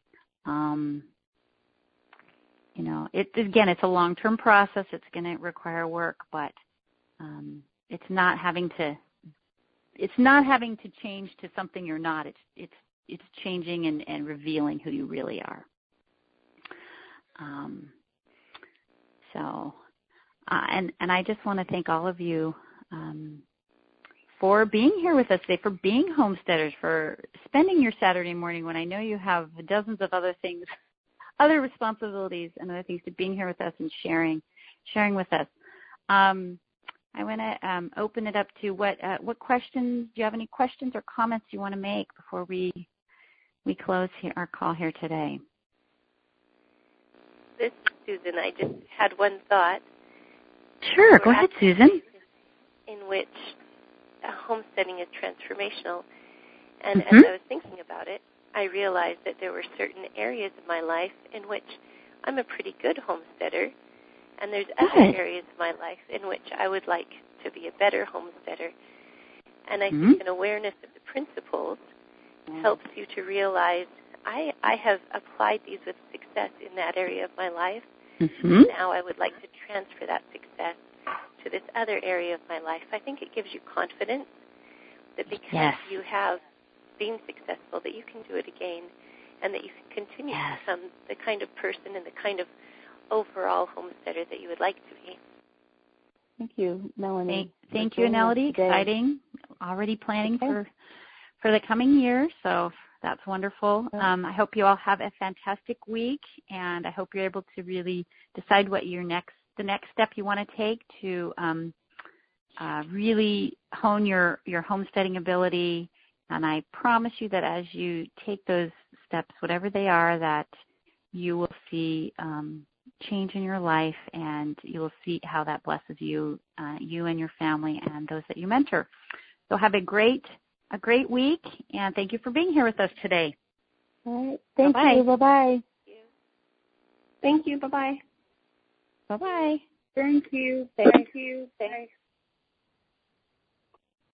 It's a long-term process. It's going to require work, but it's not having to change to something you're not. It's changing and revealing who you really are. And I just want to thank all of you for being here with us today, for being homesteaders, for spending your Saturday morning when I know you have dozens of other things, other responsibilities and other things, to being here with us and sharing with us. I want to open it up to what questions. Do you have any questions or comments you want to make before we close our call here today? This is Susan. I just had one thought. Sure, go ahead, Susan. In which homesteading is transformational. And as I was thinking about it, I realized that there were certain areas of my life in which I'm a pretty good homesteader, And there's other areas of my life in which I would like to be a better homesteader. And I think an awareness of the principles helps you to realize I have applied these with success in that area of my life. Now I would like to transfer that success to this other area of my life. I think it gives you confidence that because you have been successful, that you can do it again, and that you can continue to become the kind of person and the kind of overall homesteader that you would like to be. Thank you, Melanie. Thank you, Nellody. Exciting. Already planning for the coming year, so that's wonderful. I hope you all have a fantastic week, and I hope you're able to really decide what the next step you want to take to really hone your homesteading ability. And I promise you that as you take those steps, whatever they are, that you will see change in your life, and you will see how that blesses you, you and your family, and those that you mentor. So have a great week, and thank you for being here with us today. All right. Thank you. Bye-bye. Thank you. Bye-bye. Bye-bye. Thank you. Thank you. Thanks.